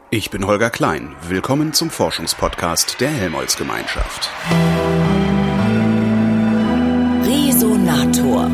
Ich bin Holger Klein. Willkommen zum Forschungspodcast der Helmholtz-Gemeinschaft. Resonator.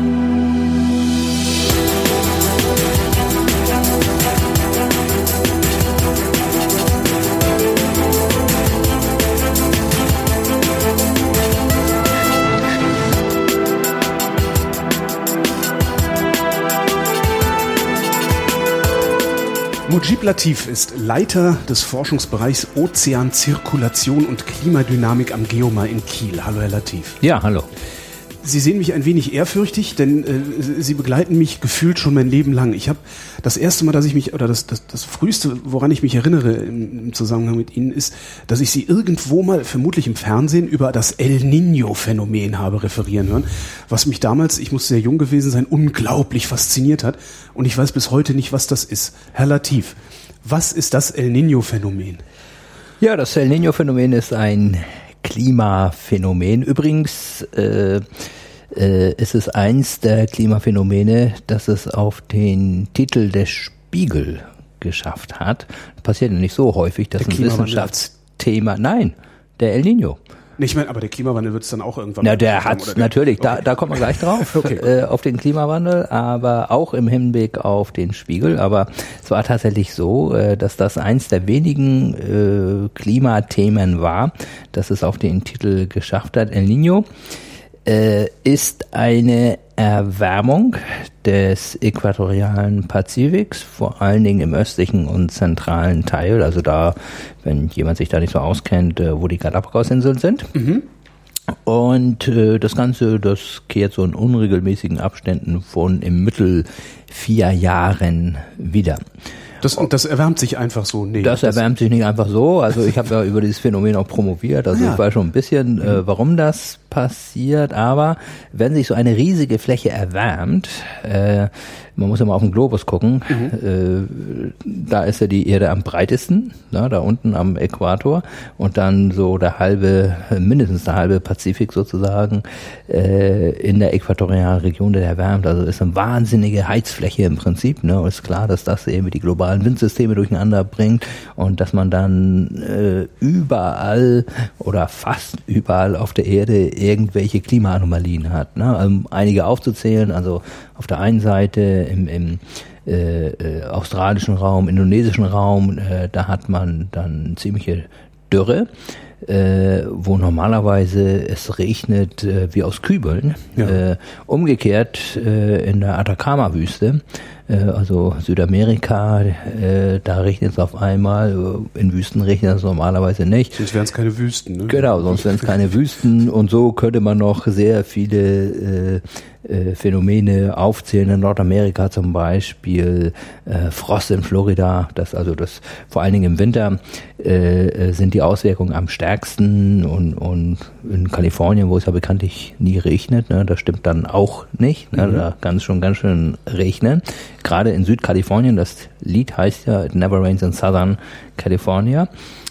Mujib Latif ist Leiter des Forschungsbereichs Ozeanzirkulation und Klimadynamik am Geomar in Kiel. Hallo, Herr Latif. Ja, hallo. Sie sehen mich ein wenig ehrfürchtig, denn Sie begleiten mich gefühlt schon mein Leben lang. Ich habe das erste Mal, dass ich mich, oder das früheste, woran ich mich erinnere im Zusammenhang mit Ihnen, ist, dass ich Sie irgendwo mal, vermutlich im Fernsehen, über das El Niño-Phänomen habe referieren hören, was mich damals, ich muss sehr jung gewesen sein, unglaublich fasziniert hat. Und ich weiß bis heute nicht, was das ist. Herr Latif, was ist das El Niño-Phänomen? Ja, das El Niño-Phänomen ist ein Klimaphänomen. Übrigens ist es eins der Klimaphänomene, das es auf den Titel des Spiegel geschafft hat. Das passiert ja nicht so häufig, dass ein Wissenschaftsthema... Nein, der El Niño. Ich meine, aber der Klimawandel wird es dann auch irgendwann... Na, der hat natürlich, okay. Da kommt man gleich drauf, okay. Auf den Klimawandel, aber auch im Hinblick auf den Spiegel. Aber es war tatsächlich so, dass das eins der wenigen Klimathemen war, dass es auf den Titel geschafft hat. El Niño ist eine Erwärmung des äquatorialen Pazifiks, vor allen Dingen im östlichen und zentralen Teil, also da, wenn jemand sich da nicht so auskennt, wo die Galapagos-Inseln sind. Mhm. Und das Ganze, das kehrt so in unregelmäßigen Abständen von im Mittel 4 Jahren wieder. Das erwärmt sich einfach so? Nee. Das erwärmt sich nicht einfach so. Also ich habe ja über dieses Phänomen auch promoviert. Also ich weiß schon ein bisschen, warum das passiert. Aber wenn sich so eine riesige Fläche erwärmt, man muss ja mal auf den Globus gucken, da ist ja die Erde am breitesten, da unten am Äquator. Und dann so mindestens der halbe Pazifik sozusagen in der äquatorialen Region, der erwärmt. Also ist eine wahnsinnige Heizfläche im Prinzip. Und ist klar, dass das eben die globalen Windsysteme durcheinander bringt und dass man dann überall oder fast überall auf der Erde irgendwelche Klimaanomalien hat. Um einige aufzuzählen, also auf der einen Seite im australischen Raum, indonesischen Raum, da hat man dann ziemliche Dürre, wo normalerweise es regnet wie aus Kübeln. Ja. Umgekehrt in der Atacama-Wüste, also Südamerika, da regnet es auf einmal, in Wüsten regnet es normalerweise nicht. Sonst wären es keine Wüsten, ne? Genau, sonst wären es keine Wüsten und so könnte man noch sehr viele Phänomene aufzählen. In Nordamerika zum Beispiel Frost in Florida, das vor allen Dingen im Winter sind die Auswirkungen am stärksten und in Kalifornien, wo es ja bekanntlich nie regnet, da stimmt dann auch nicht, da kann es schon ganz schön regnen. Gerade in Südkalifornien, das Lied heißt ja It Never Rains in Southern California.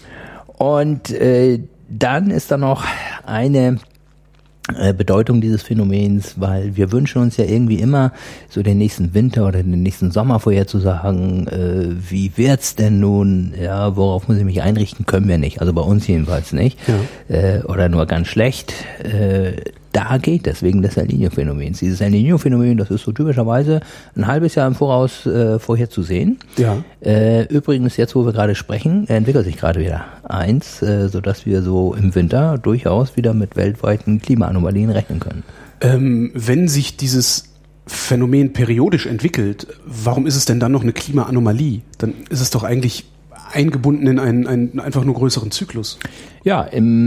Und dann ist da noch eine Bedeutung dieses Phänomens, weil wir wünschen uns ja irgendwie immer so den nächsten Winter oder den nächsten Sommer vorherzusagen, wie wird's denn nun, ja, worauf muss ich mich einrichten, können wir nicht, also bei uns jedenfalls nicht, oder nur ganz schlecht. Da geht es wegen des El Niño-Phänomens. Dieses El Niño-Phänomen, das ist so typischerweise ein halbes Jahr im Voraus vorherzusehen. Ja. Übrigens, jetzt wo wir gerade sprechen, entwickelt sich gerade wieder eins, sodass wir so im Winter durchaus wieder mit weltweiten Klimaanomalien rechnen können. Wenn sich dieses Phänomen periodisch entwickelt, warum ist es denn dann noch eine Klimaanomalie? Dann ist es doch eigentlich eingebunden in einen einfach nur größeren Zyklus. Ja,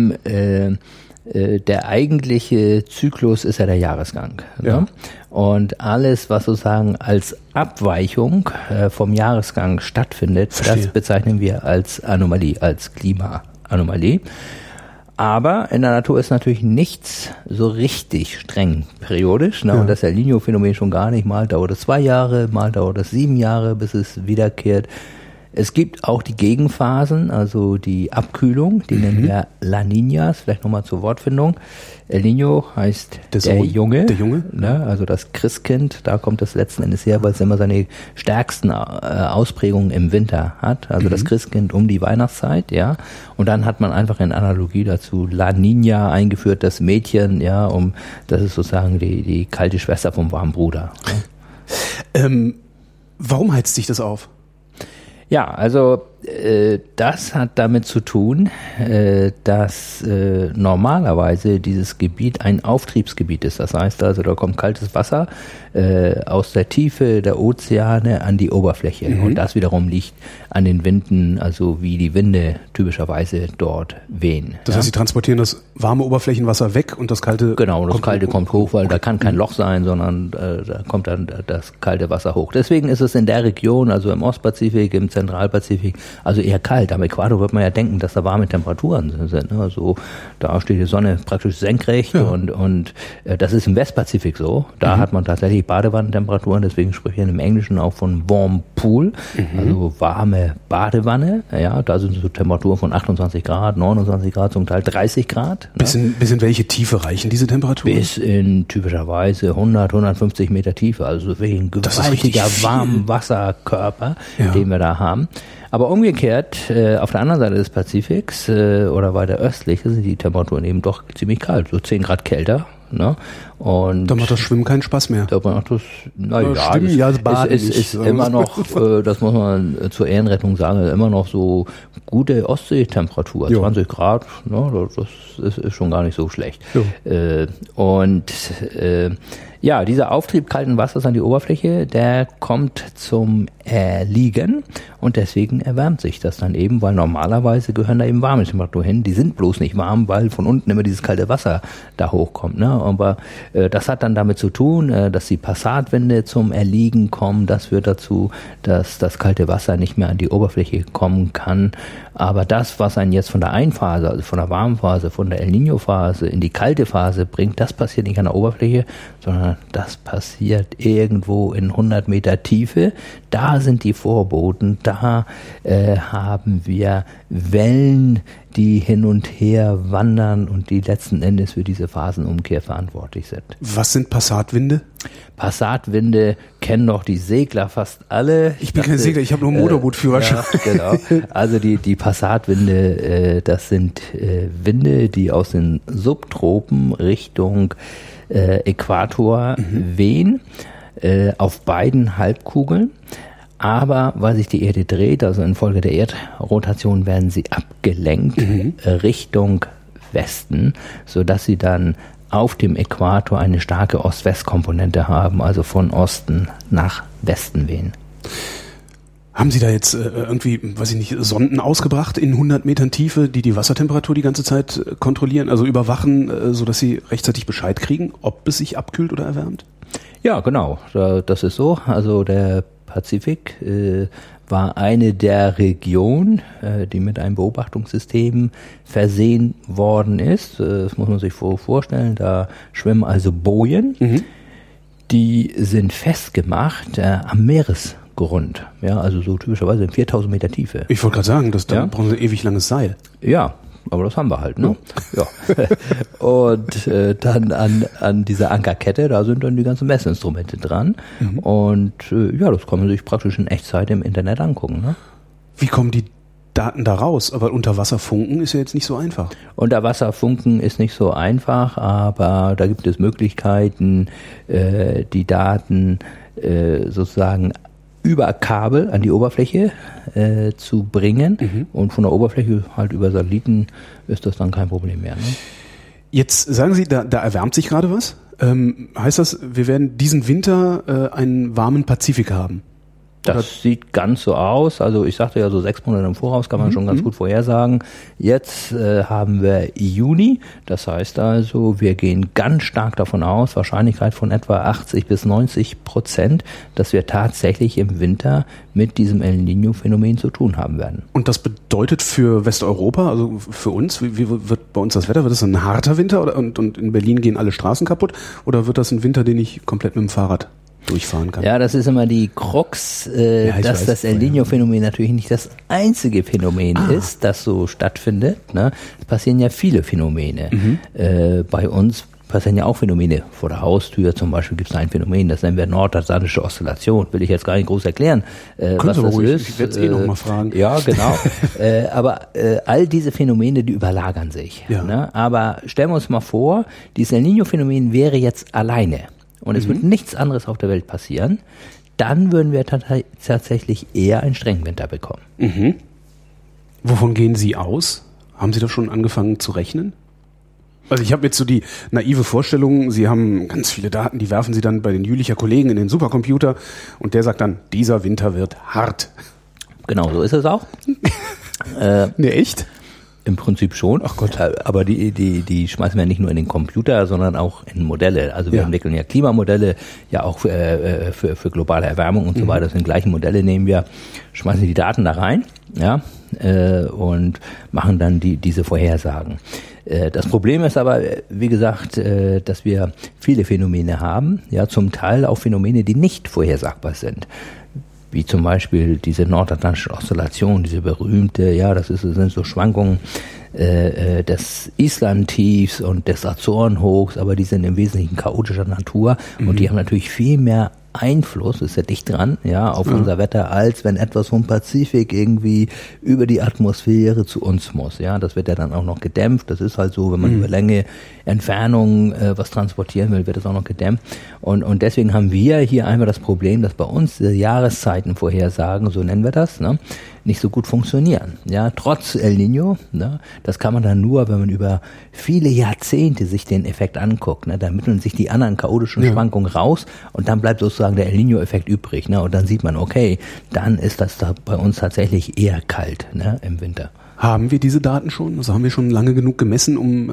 der eigentliche Zyklus ist ja der Jahresgang. Ja. Ne? Und alles, was sozusagen als Abweichung vom Jahresgang stattfindet, das bezeichnen wir als Anomalie, als Klimaanomalie. Aber in der Natur ist natürlich nichts so richtig streng periodisch. Ne? Ja. Und das El Niño-Phänomen schon gar nicht. Mal dauert es 2 Jahre, mal dauert es 7 Jahre, bis es wiederkehrt. Es gibt auch die Gegenphasen, also die Abkühlung, die nennen wir La Niñas, vielleicht nochmal zur Wortfindung. El Niño heißt der Junge, ne? Also das Christkind, da kommt das letzten Endes her, weil es immer seine stärksten Ausprägungen im Winter hat, also das Christkind um die Weihnachtszeit, ja. Und dann hat man einfach in Analogie dazu La Niña eingeführt, das Mädchen, ja, das ist sozusagen die kalte Schwester vom warmen Bruder. Ne? Warum heizt sich das auf? Ja, also das hat damit zu tun, dass normalerweise dieses Gebiet ein Auftriebsgebiet ist. Das heißt also, da kommt kaltes Wasser aus der Tiefe der Ozeane an die Oberfläche. Und das wiederum liegt an den Winden, also wie die Winde typischerweise dort wehen. Das heißt, sie transportieren das warme Oberflächenwasser weg und das kalte... Genau, das kalte kommt hoch, weil da kann kein Loch sein, sondern da kommt dann das kalte Wasser hoch. Deswegen ist es in der Region, also im Ostpazifik, im Zentralpazifik, also eher kalt. Am Äquator wird man ja denken, dass da warme Temperaturen sind. Also da steht die Sonne praktisch senkrecht und das ist im Westpazifik so. Da hat man tatsächlich Badewannentemperaturen, deswegen spricht man im Englischen auch von Warm Pool, also warme Badewanne. Ja, da sind so Temperaturen von 28 Grad, 29 Grad, zum Teil 30 Grad. Bis in welche Tiefe reichen diese Temperaturen? Bis in typischerweise 100, 150 Meter Tiefe, also wirklich ein gewaltiger Warmwasserkörper, den wir da haben. Aber umgekehrt, auf der anderen Seite des Pazifiks oder weiter östlich sind die Temperaturen eben doch ziemlich kalt, so 10 Grad kälter. Ne? Und da macht das Schwimmen keinen Spaß mehr. Da macht das, Baden ist immer noch, das muss man zur Ehrenrettung sagen, immer noch so gute Ostseetemperatur, 20 Grad, ne? Das ist schon gar nicht so schlecht. Dieser Auftrieb kalten Wassers an die Oberfläche, der kommt zum Erliegen und deswegen erwärmt sich das dann eben, weil normalerweise gehören da eben warme Temperaturen hin. Die sind bloß nicht warm, weil von unten immer dieses kalte Wasser da hochkommt. Ne? Aber das hat dann damit zu tun, dass die Passatwinde zum Erliegen kommen. Das führt dazu, dass das kalte Wasser nicht mehr an die Oberfläche kommen kann. Aber das, was einen jetzt von der Einphase, also von der Warmphase, von der El Niño-Phase in die kalte Phase bringt, das passiert nicht an der Oberfläche, sondern das passiert irgendwo in 100 Meter Tiefe. Da sind die Vorboten, da haben wir Wellen, die hin und her wandern und die letzten Endes für diese Phasenumkehr verantwortlich sind. Was sind Passatwinde? Passatwinde kennen doch die Segler fast alle. Ich bin kein Segler, ich habe nur einen Motorbootführerschein. Ja, genau. Also die Passatwinde, das sind Winde, die aus den Subtropen Richtung Äquator wehen, auf beiden Halbkugeln. Aber weil sich die Erde dreht, also infolge der Erdrotation, werden sie abgelenkt Richtung Westen, sodass sie dann auf dem Äquator eine starke Ost-West-Komponente haben, also von Osten nach Westen wehen. Haben Sie da jetzt irgendwie, weiß ich nicht, Sonden ausgebracht in 100 Metern Tiefe, die Wassertemperatur die ganze Zeit kontrollieren, also überwachen, sodass Sie rechtzeitig Bescheid kriegen, ob es sich abkühlt oder erwärmt? Ja, genau, das ist so. Also der Pazifik war eine der Regionen, die mit einem Beobachtungssystem versehen worden ist. Das muss man sich vorstellen. Da schwimmen also Bojen, die sind festgemacht am Meeresgrund. Ja, also so typischerweise in 4000 Meter Tiefe. Ich wollte gerade sagen, da brauchen Sie ewig langes Seil. Ja. Aber das haben wir halt, ne? Ja. Und dann an dieser Ankerkette, da sind dann die ganzen Messinstrumente dran. Und das kann man sich praktisch in Echtzeit im Internet angucken, ne? Wie kommen die Daten da raus? Aber Unterwasserfunken ist ja jetzt nicht so einfach. Unterwasserfunken ist nicht so einfach, aber da gibt es Möglichkeiten, die Daten sozusagen über Kabel an die Oberfläche zu bringen und von der Oberfläche halt über Satelliten ist das dann kein Problem mehr. Ne? Jetzt sagen Sie, da erwärmt sich gerade was. Heißt das, wir werden diesen Winter einen warmen Pazifik haben? Das sieht ganz so aus. Also ich sagte ja, so 6 Monate im Voraus kann man schon ganz gut vorhersagen. Jetzt haben wir Juni. Das heißt also, wir gehen ganz stark davon aus, Wahrscheinlichkeit von etwa 80-90%, dass wir tatsächlich im Winter mit diesem El Niño-Phänomen zu tun haben werden. Und das bedeutet für Westeuropa, also für uns, wie wird bei uns das Wetter? Wird das ein harter Winter und in Berlin gehen alle Straßen kaputt? Oder wird das ein Winter, den ich komplett mit dem Fahrrad durchfahren kann. Ja, das ist immer die Krux, dass das El Niño-Phänomen natürlich nicht das einzige Phänomen ist, das so stattfindet. Ne? Es passieren ja viele Phänomene. Bei uns passieren ja auch Phänomene vor der Haustür. Zum Beispiel gibt es ein Phänomen, das nennen wir nordatlantische Oszillation. Will ich jetzt gar nicht groß erklären, was das ist. Ich werde es noch mal fragen. Ja, genau. Aber all diese Phänomene, die überlagern sich. Ja. Ne? Aber stellen wir uns mal vor, dieses El Niño-Phänomen wäre jetzt alleine und es wird nichts anderes auf der Welt passieren, dann würden wir tatsächlich eher einen strengen Winter bekommen. Wovon gehen Sie aus? Haben Sie da schon angefangen zu rechnen? Also ich habe jetzt so die naive Vorstellung, Sie haben ganz viele Daten, die werfen Sie dann bei den Jülicher Kollegen in den Supercomputer und der sagt dann, dieser Winter wird hart. Genau, so ist es auch. Ne, echt? Im Prinzip schon. Ach Gott. Aber die schmeißen wir nicht nur in den Computer, sondern auch in Modelle. Also wir entwickeln ja Klimamodelle, ja auch für globale Erwärmung und so weiter. Das sind gleiche Modelle, nehmen wir, schmeißen die Daten da rein, ja, und machen dann diese Vorhersagen. Das Problem ist aber, wie gesagt, dass wir viele Phänomene haben, ja, zum Teil auch Phänomene, die nicht vorhersagbar sind. Wie zum Beispiel diese nordatlantische Oszillation, diese berühmte, ja, sind so Schwankungen des Island-Tiefs und des Azorenhochs, aber die sind im Wesentlichen chaotischer Natur und die haben natürlich viel mehr Einfluss, ist ja dicht dran, ja, auf unser Wetter, als wenn etwas vom Pazifik irgendwie über die Atmosphäre zu uns muss, ja, das wird ja dann auch noch gedämpft, das ist halt so, wenn man über Länge, Entfernung was transportieren will, wird das auch noch gedämpft und deswegen haben wir hier einfach das Problem, dass bei uns diese Jahreszeitenvorhersagen, so nennen wir das, ne, nicht so gut funktionieren, ja, trotz El Niño, ne, das kann man dann nur, wenn man über viele Jahrzehnte sich den Effekt anguckt, ne, da mitteln sich die anderen chaotischen Schwankungen raus und dann bleibt sozusagen der El Niño-Effekt übrig, ne, und dann sieht man, okay, dann ist das da bei uns tatsächlich eher kalt, ne, im Winter. Haben wir diese Daten schon? Also haben wir schon lange genug gemessen, um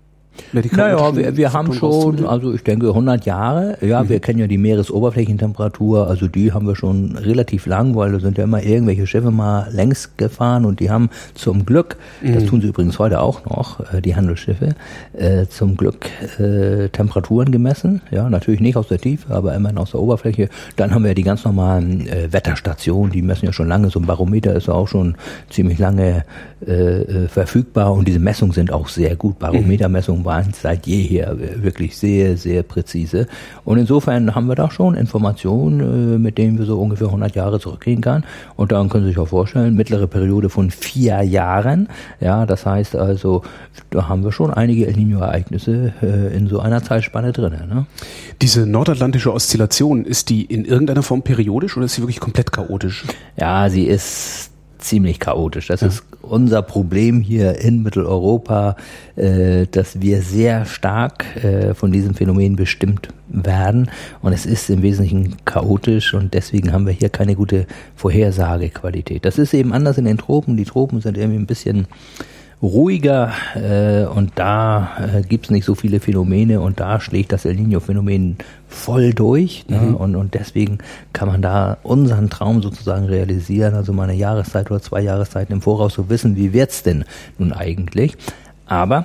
naja, wir haben schon, also ich denke 100 Jahre, ja, wir kennen ja die Meeresoberflächentemperatur, also die haben wir schon relativ lang, weil da sind ja immer irgendwelche Schiffe mal längs gefahren und die haben zum Glück, das tun sie übrigens heute auch noch, die Handelsschiffe, zum Glück Temperaturen gemessen, ja, natürlich nicht aus der Tiefe, aber immerhin aus der Oberfläche. Dann haben wir die ganz normalen Wetterstationen, die messen ja schon lange, so ein Barometer ist ja auch schon ziemlich lange verfügbar und diese Messungen sind auch sehr gut, Barometermessungen waren seit jeher wirklich sehr, sehr präzise. Und insofern haben wir da schon Informationen, mit denen wir so ungefähr 100 Jahre zurückgehen können. Und dann können Sie sich auch vorstellen, mittlere Periode von 4 Jahren. Ja, das heißt also, da haben wir schon einige El Niño-Ereignisse in so einer Zeitspanne drin. Ne? Diese nordatlantische Oszillation, ist die in irgendeiner Form periodisch oder ist sie wirklich komplett chaotisch? Ja, sie ist ziemlich chaotisch. Das ist unser Problem hier in Mitteleuropa, dass wir sehr stark von diesem Phänomen bestimmt werden und es ist im Wesentlichen chaotisch und deswegen haben wir hier keine gute Vorhersagequalität. Das ist eben anders in den Tropen. Die Tropen sind irgendwie ein bisschen ruhiger und da gibt's nicht so viele Phänomene und da schlägt das El Niño-Phänomen voll durch, ne? Und deswegen kann man da unseren Traum sozusagen realisieren, also mal eine Jahreszeit oder 2 Jahreszeiten im Voraus so wissen, wie wird's denn nun eigentlich. Aber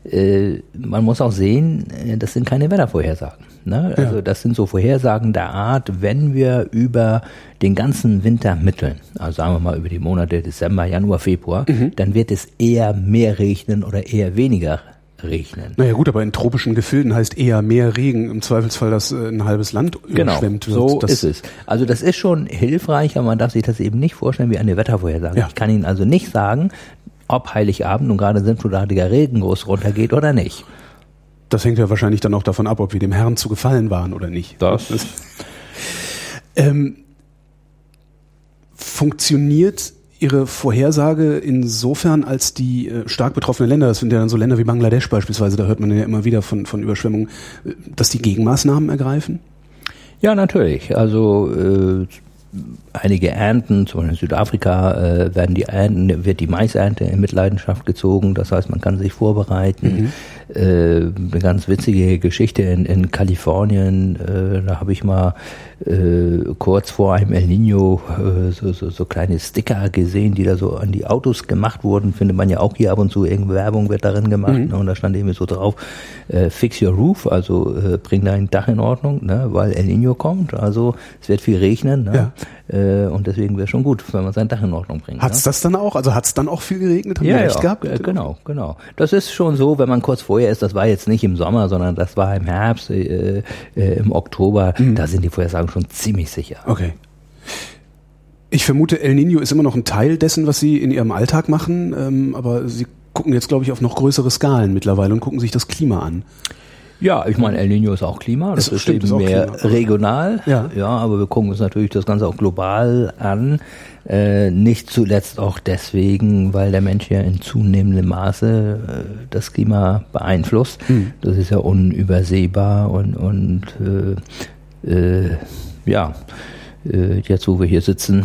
man muss auch sehen, das sind keine Wettervorhersagen. Ne? Also das sind so Vorhersagen der Art, wenn wir über den ganzen Winter mitteln, also sagen wir mal über die Monate Dezember, Januar, Februar, dann wird es eher mehr regnen oder eher weniger regnen. Naja gut, aber in tropischen Gefilden heißt eher mehr Regen, im Zweifelsfall, dass ein halbes Land überschwemmt wird. So ist es. Also das ist schon hilfreich, aber man darf sich das eben nicht vorstellen wie eine Wettervorhersage. Ja. Ich kann Ihnen also nicht sagen, ob Heiligabend und gerade sinnflutartiger Regen groß runtergeht oder nicht. Das hängt ja wahrscheinlich dann auch davon ab, ob wir dem Herrn zu gefallen waren oder nicht. Das funktioniert Ihre Vorhersage insofern, als die stark betroffenen Länder, das sind ja dann so Länder wie Bangladesch beispielsweise, da hört man ja immer wieder von Überschwemmungen, dass die Gegenmaßnahmen ergreifen? Ja, natürlich. Also einige Ernten, zum Beispiel in Südafrika, wird die Maisernte in Mitleidenschaft gezogen. Das heißt, man kann sich vorbereiten. Eine ganz witzige Geschichte in Kalifornien, da habe ich mal kurz vor einem El Niño so kleine Sticker gesehen, die da so an die Autos gemacht wurden. Findet man ja auch hier ab und zu, irgendeine Werbung wird darin gemacht. Ne? Und da stand irgendwie so drauf, fix your roof, also bring dein Dach in Ordnung, ne? Weil El Niño kommt, also es wird viel regnen. Ne? Ja. Und deswegen wäre es schon gut, wenn man sein Dach in Ordnung bringt. Hat's das dann auch? Also hat's dann auch viel geregnet? Haben wir recht gehabt? Genau. Das ist schon so, wenn man kurz vorher ist, das war jetzt nicht im Sommer, sondern das war im Herbst, im Oktober, da sind die Vorhersagen schon ziemlich sicher. Okay. Ich vermute, El Niño ist immer noch ein Teil dessen, was Sie in Ihrem Alltag machen, aber Sie gucken jetzt, glaube ich, auf noch größere Skalen mittlerweile und gucken sich das Klima an. Ja, ich meine, El Niño ist auch Klima, das ist eben mehr Klima. Regional, ja, aber wir gucken uns natürlich das Ganze auch global an, nicht zuletzt auch deswegen, weil der Mensch ja in zunehmendem Maße das Klima beeinflusst. Das ist ja unübersehbar und jetzt wo wir hier sitzen,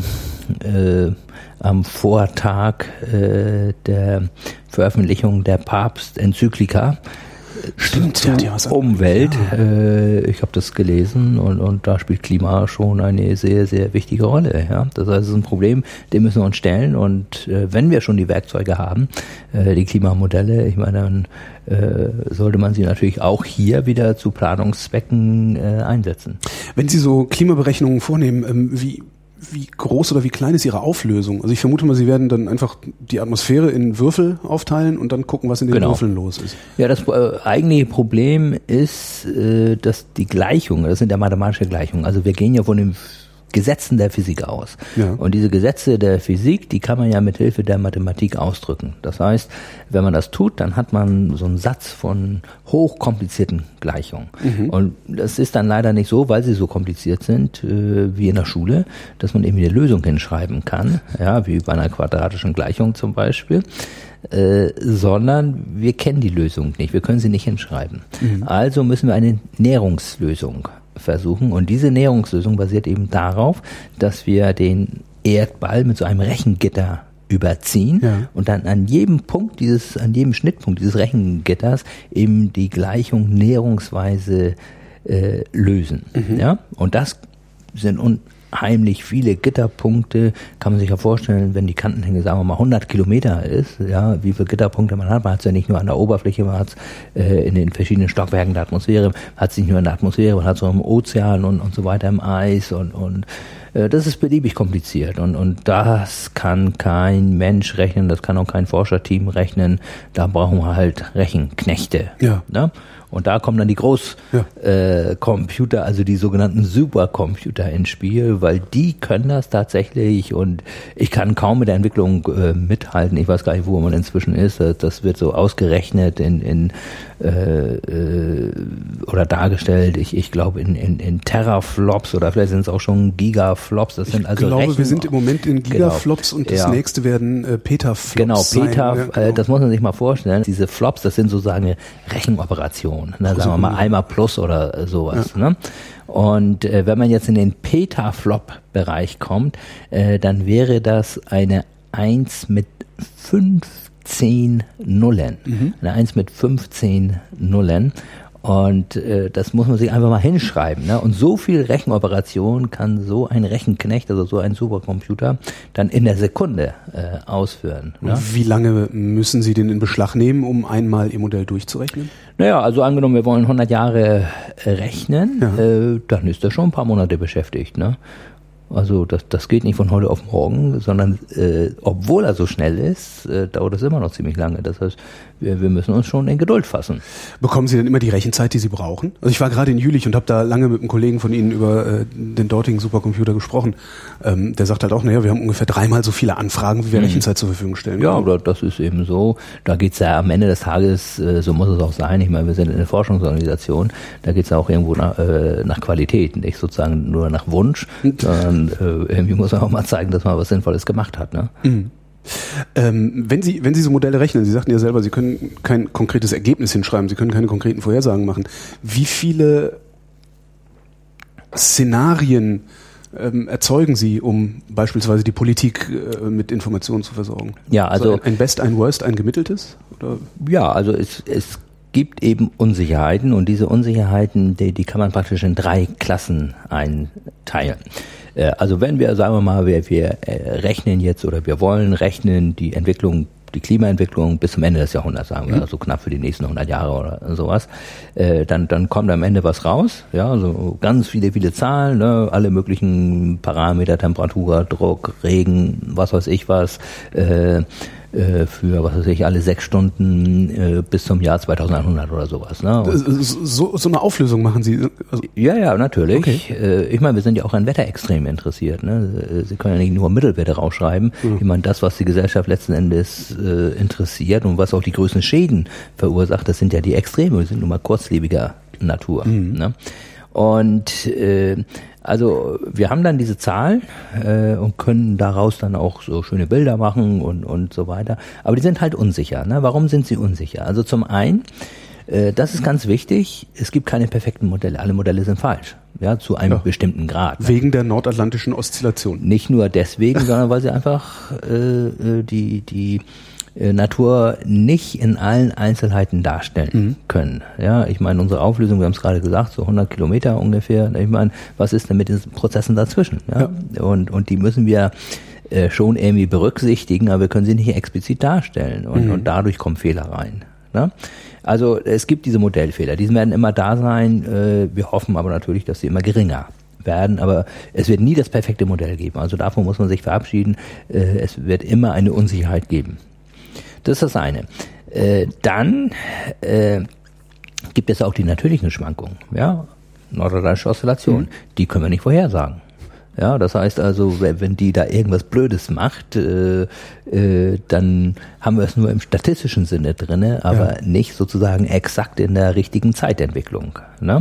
am Vortag der Veröffentlichung der Papst-Enzyklika, Stimmt, Umwelt. Ja. Ich habe das gelesen und da spielt Klima schon eine sehr, sehr wichtige Rolle. Ja? Das heißt, es ist ein Problem, dem müssen wir uns stellen und wenn wir schon die Werkzeuge haben, die Klimamodelle, ich meine, dann sollte man sie natürlich auch hier wieder zu Planungszwecken einsetzen. Wenn Sie so Klimaberechnungen vornehmen, wie groß oder wie klein ist Ihre Auflösung? Also ich vermute mal, Sie werden dann einfach die Atmosphäre in Würfel aufteilen und dann gucken, was in den Würfeln los ist. Ja, das eigentliche Problem ist, dass die Gleichungen, das sind ja mathematische Gleichungen, also wir gehen ja von den Gesetzen der Physik aus. Ja. Und diese Gesetze der Physik, die kann man ja mit Hilfe der Mathematik ausdrücken. Das heißt, wenn man das tut, dann hat man so einen Satz von hochkomplizierten Gleichungen. Und das ist dann leider nicht so, weil sie so kompliziert sind wie in der Schule, dass man eben eine Lösung hinschreiben kann, ja, wie bei einer quadratischen Gleichung zum Beispiel. Sondern wir kennen die Lösung nicht, wir können sie nicht hinschreiben. Also müssen wir eine Näherungslösung versuchen und diese Näherungslösung basiert eben darauf, dass wir den Erdball mit so einem Rechengitter überziehen und dann an jedem Schnittpunkt dieses Rechengitters eben die Gleichung näherungsweise lösen. Ja? Und das sind unheimlich viele Gitterpunkte, kann man sich ja vorstellen, wenn die Kantenlänge, sagen wir mal, 100 Kilometer ist, ja, wie viele Gitterpunkte man hat. Man hat es ja nicht nur an der Oberfläche, man hat es in den verschiedenen Stockwerken der Atmosphäre, man hat es nicht nur in der Atmosphäre, man hat es auch im Ozean und so weiter, im Eis und das ist beliebig kompliziert und das kann kein Mensch rechnen, das kann auch kein Forscherteam rechnen, da brauchen wir halt Rechenknechte. Ja. Ne? Und da kommen dann die Großcomputer, also die sogenannten Supercomputer ins Spiel, weil die können das tatsächlich und ich kann kaum mit der Entwicklung mithalten. Ich weiß gar nicht, wo man inzwischen ist. Das wird so ausgerechnet oder dargestellt. Ich glaube in Teraflops oder vielleicht sind es auch schon Gigaflops. Das sind also wir sind im Moment in Gigaflops und das nächste werden Petaflops. Genau, das muss man sich mal vorstellen. Diese Flops, das sind sozusagen Rechenoperationen. Sagen wir mal einmal plus oder sowas. Ja. Ne? Und wenn man jetzt in den Petaflop-Bereich kommt, dann wäre das eine 1 mit 15 Nullen. Eine 1 mit 15 Nullen. Und das muss man sich einfach mal hinschreiben. Ne? Und so viel Rechenoperationen kann so ein Rechenknecht, also so ein Supercomputer, dann in der Sekunde ausführen. Ne? Wie lange müssen Sie den in Beschlag nehmen, um einmal Ihr Modell durchzurechnen? Naja, also angenommen, wir wollen 100 Jahre rechnen, dann ist er schon ein paar Monate beschäftigt. Ne? Also das geht nicht von heute auf morgen, sondern obwohl er so schnell ist, dauert es immer noch ziemlich lange. Das heißt, wir müssen uns schon in Geduld fassen. Bekommen Sie denn immer die Rechenzeit, die Sie brauchen? Also ich war gerade in Jülich und habe da lange mit einem Kollegen von Ihnen über den dortigen Supercomputer gesprochen. Der sagt halt auch, naja, wir haben ungefähr 3-mal so viele Anfragen, wie wir Rechenzeit zur Verfügung stellen. Ja, aber das ist eben so. Da geht's ja am Ende des Tages, so muss es auch sein. Ich meine, wir sind in einer Forschungsorganisation, da geht's ja auch irgendwo nach Qualität, nicht sozusagen nur nach Wunsch, sondern irgendwie muss man auch mal zeigen, dass man was Sinnvolles gemacht hat. Ne? Wenn Sie so Modelle rechnen, Sie sagten ja selber, Sie können kein konkretes Ergebnis hinschreiben, Sie können keine konkreten Vorhersagen machen. Wie viele Szenarien erzeugen Sie, um beispielsweise die Politik mit Informationen zu versorgen? Ja, also ein Best, ein Worst, ein gemitteltes? Oder? Ja, also es gibt eben Unsicherheiten und diese Unsicherheiten, die kann man praktisch in 3 Klassen einteilen. Also wenn wir, sagen wir mal, wir rechnen jetzt oder wir wollen rechnen die Klimaentwicklung bis zum Ende des Jahrhunderts, sagen wir, so knapp für die nächsten 100 Jahre oder sowas, dann kommt am Ende was raus, ja, so ganz viele Zahlen, ne, alle möglichen Parameter, Temperatur, Druck, Regen, was weiß ich was, für, was weiß ich, alle 6 Stunden bis zum Jahr 2100 oder sowas. Ne? So eine Auflösung machen Sie? Also ja, natürlich. Okay. Ich meine, wir sind ja auch an Wetterextremen interessiert. Ne? Sie können ja nicht nur Mittelwerte rausschreiben. Ich meine, das, was die Gesellschaft letzten Endes interessiert und was auch die größten Schäden verursacht, das sind ja die Extreme, die sind nun mal kurzlebiger Natur. Ne? Und also wir haben dann diese Zahl und können daraus dann auch so schöne Bilder machen und so weiter. Aber die sind halt unsicher. Ne? Warum sind sie unsicher? Also zum einen, das ist ganz wichtig, es gibt keine perfekten Modelle. Alle Modelle sind falsch. Ja, zu einem bestimmten Grad. Wegen der nordatlantischen Oszillation. Nicht nur deswegen, sondern weil sie einfach die Natur nicht in allen Einzelheiten darstellen können. Ja, ich meine, unsere Auflösung, wir haben es gerade gesagt, so 100 Kilometer ungefähr. Ich meine, was ist denn mit den Prozessen dazwischen? Ja? Und die müssen wir schon irgendwie berücksichtigen, aber wir können sie nicht explizit darstellen. Und dadurch kommen Fehler rein. Ne? Also es gibt diese Modellfehler, die werden immer da sein. Wir hoffen aber natürlich, dass sie immer geringer werden, aber es wird nie das perfekte Modell geben. Also davon muss man sich verabschieden. Es wird immer eine Unsicherheit geben. Das ist das eine. Dann gibt es auch die natürlichen Schwankungen. Ja, nordatlantische Oszillation, die können wir nicht vorhersagen. Ja, das heißt also, wenn die da irgendwas Blödes macht, dann haben wir es nur im statistischen Sinne drinne, aber nicht sozusagen exakt in der richtigen Zeitentwicklung. Ne?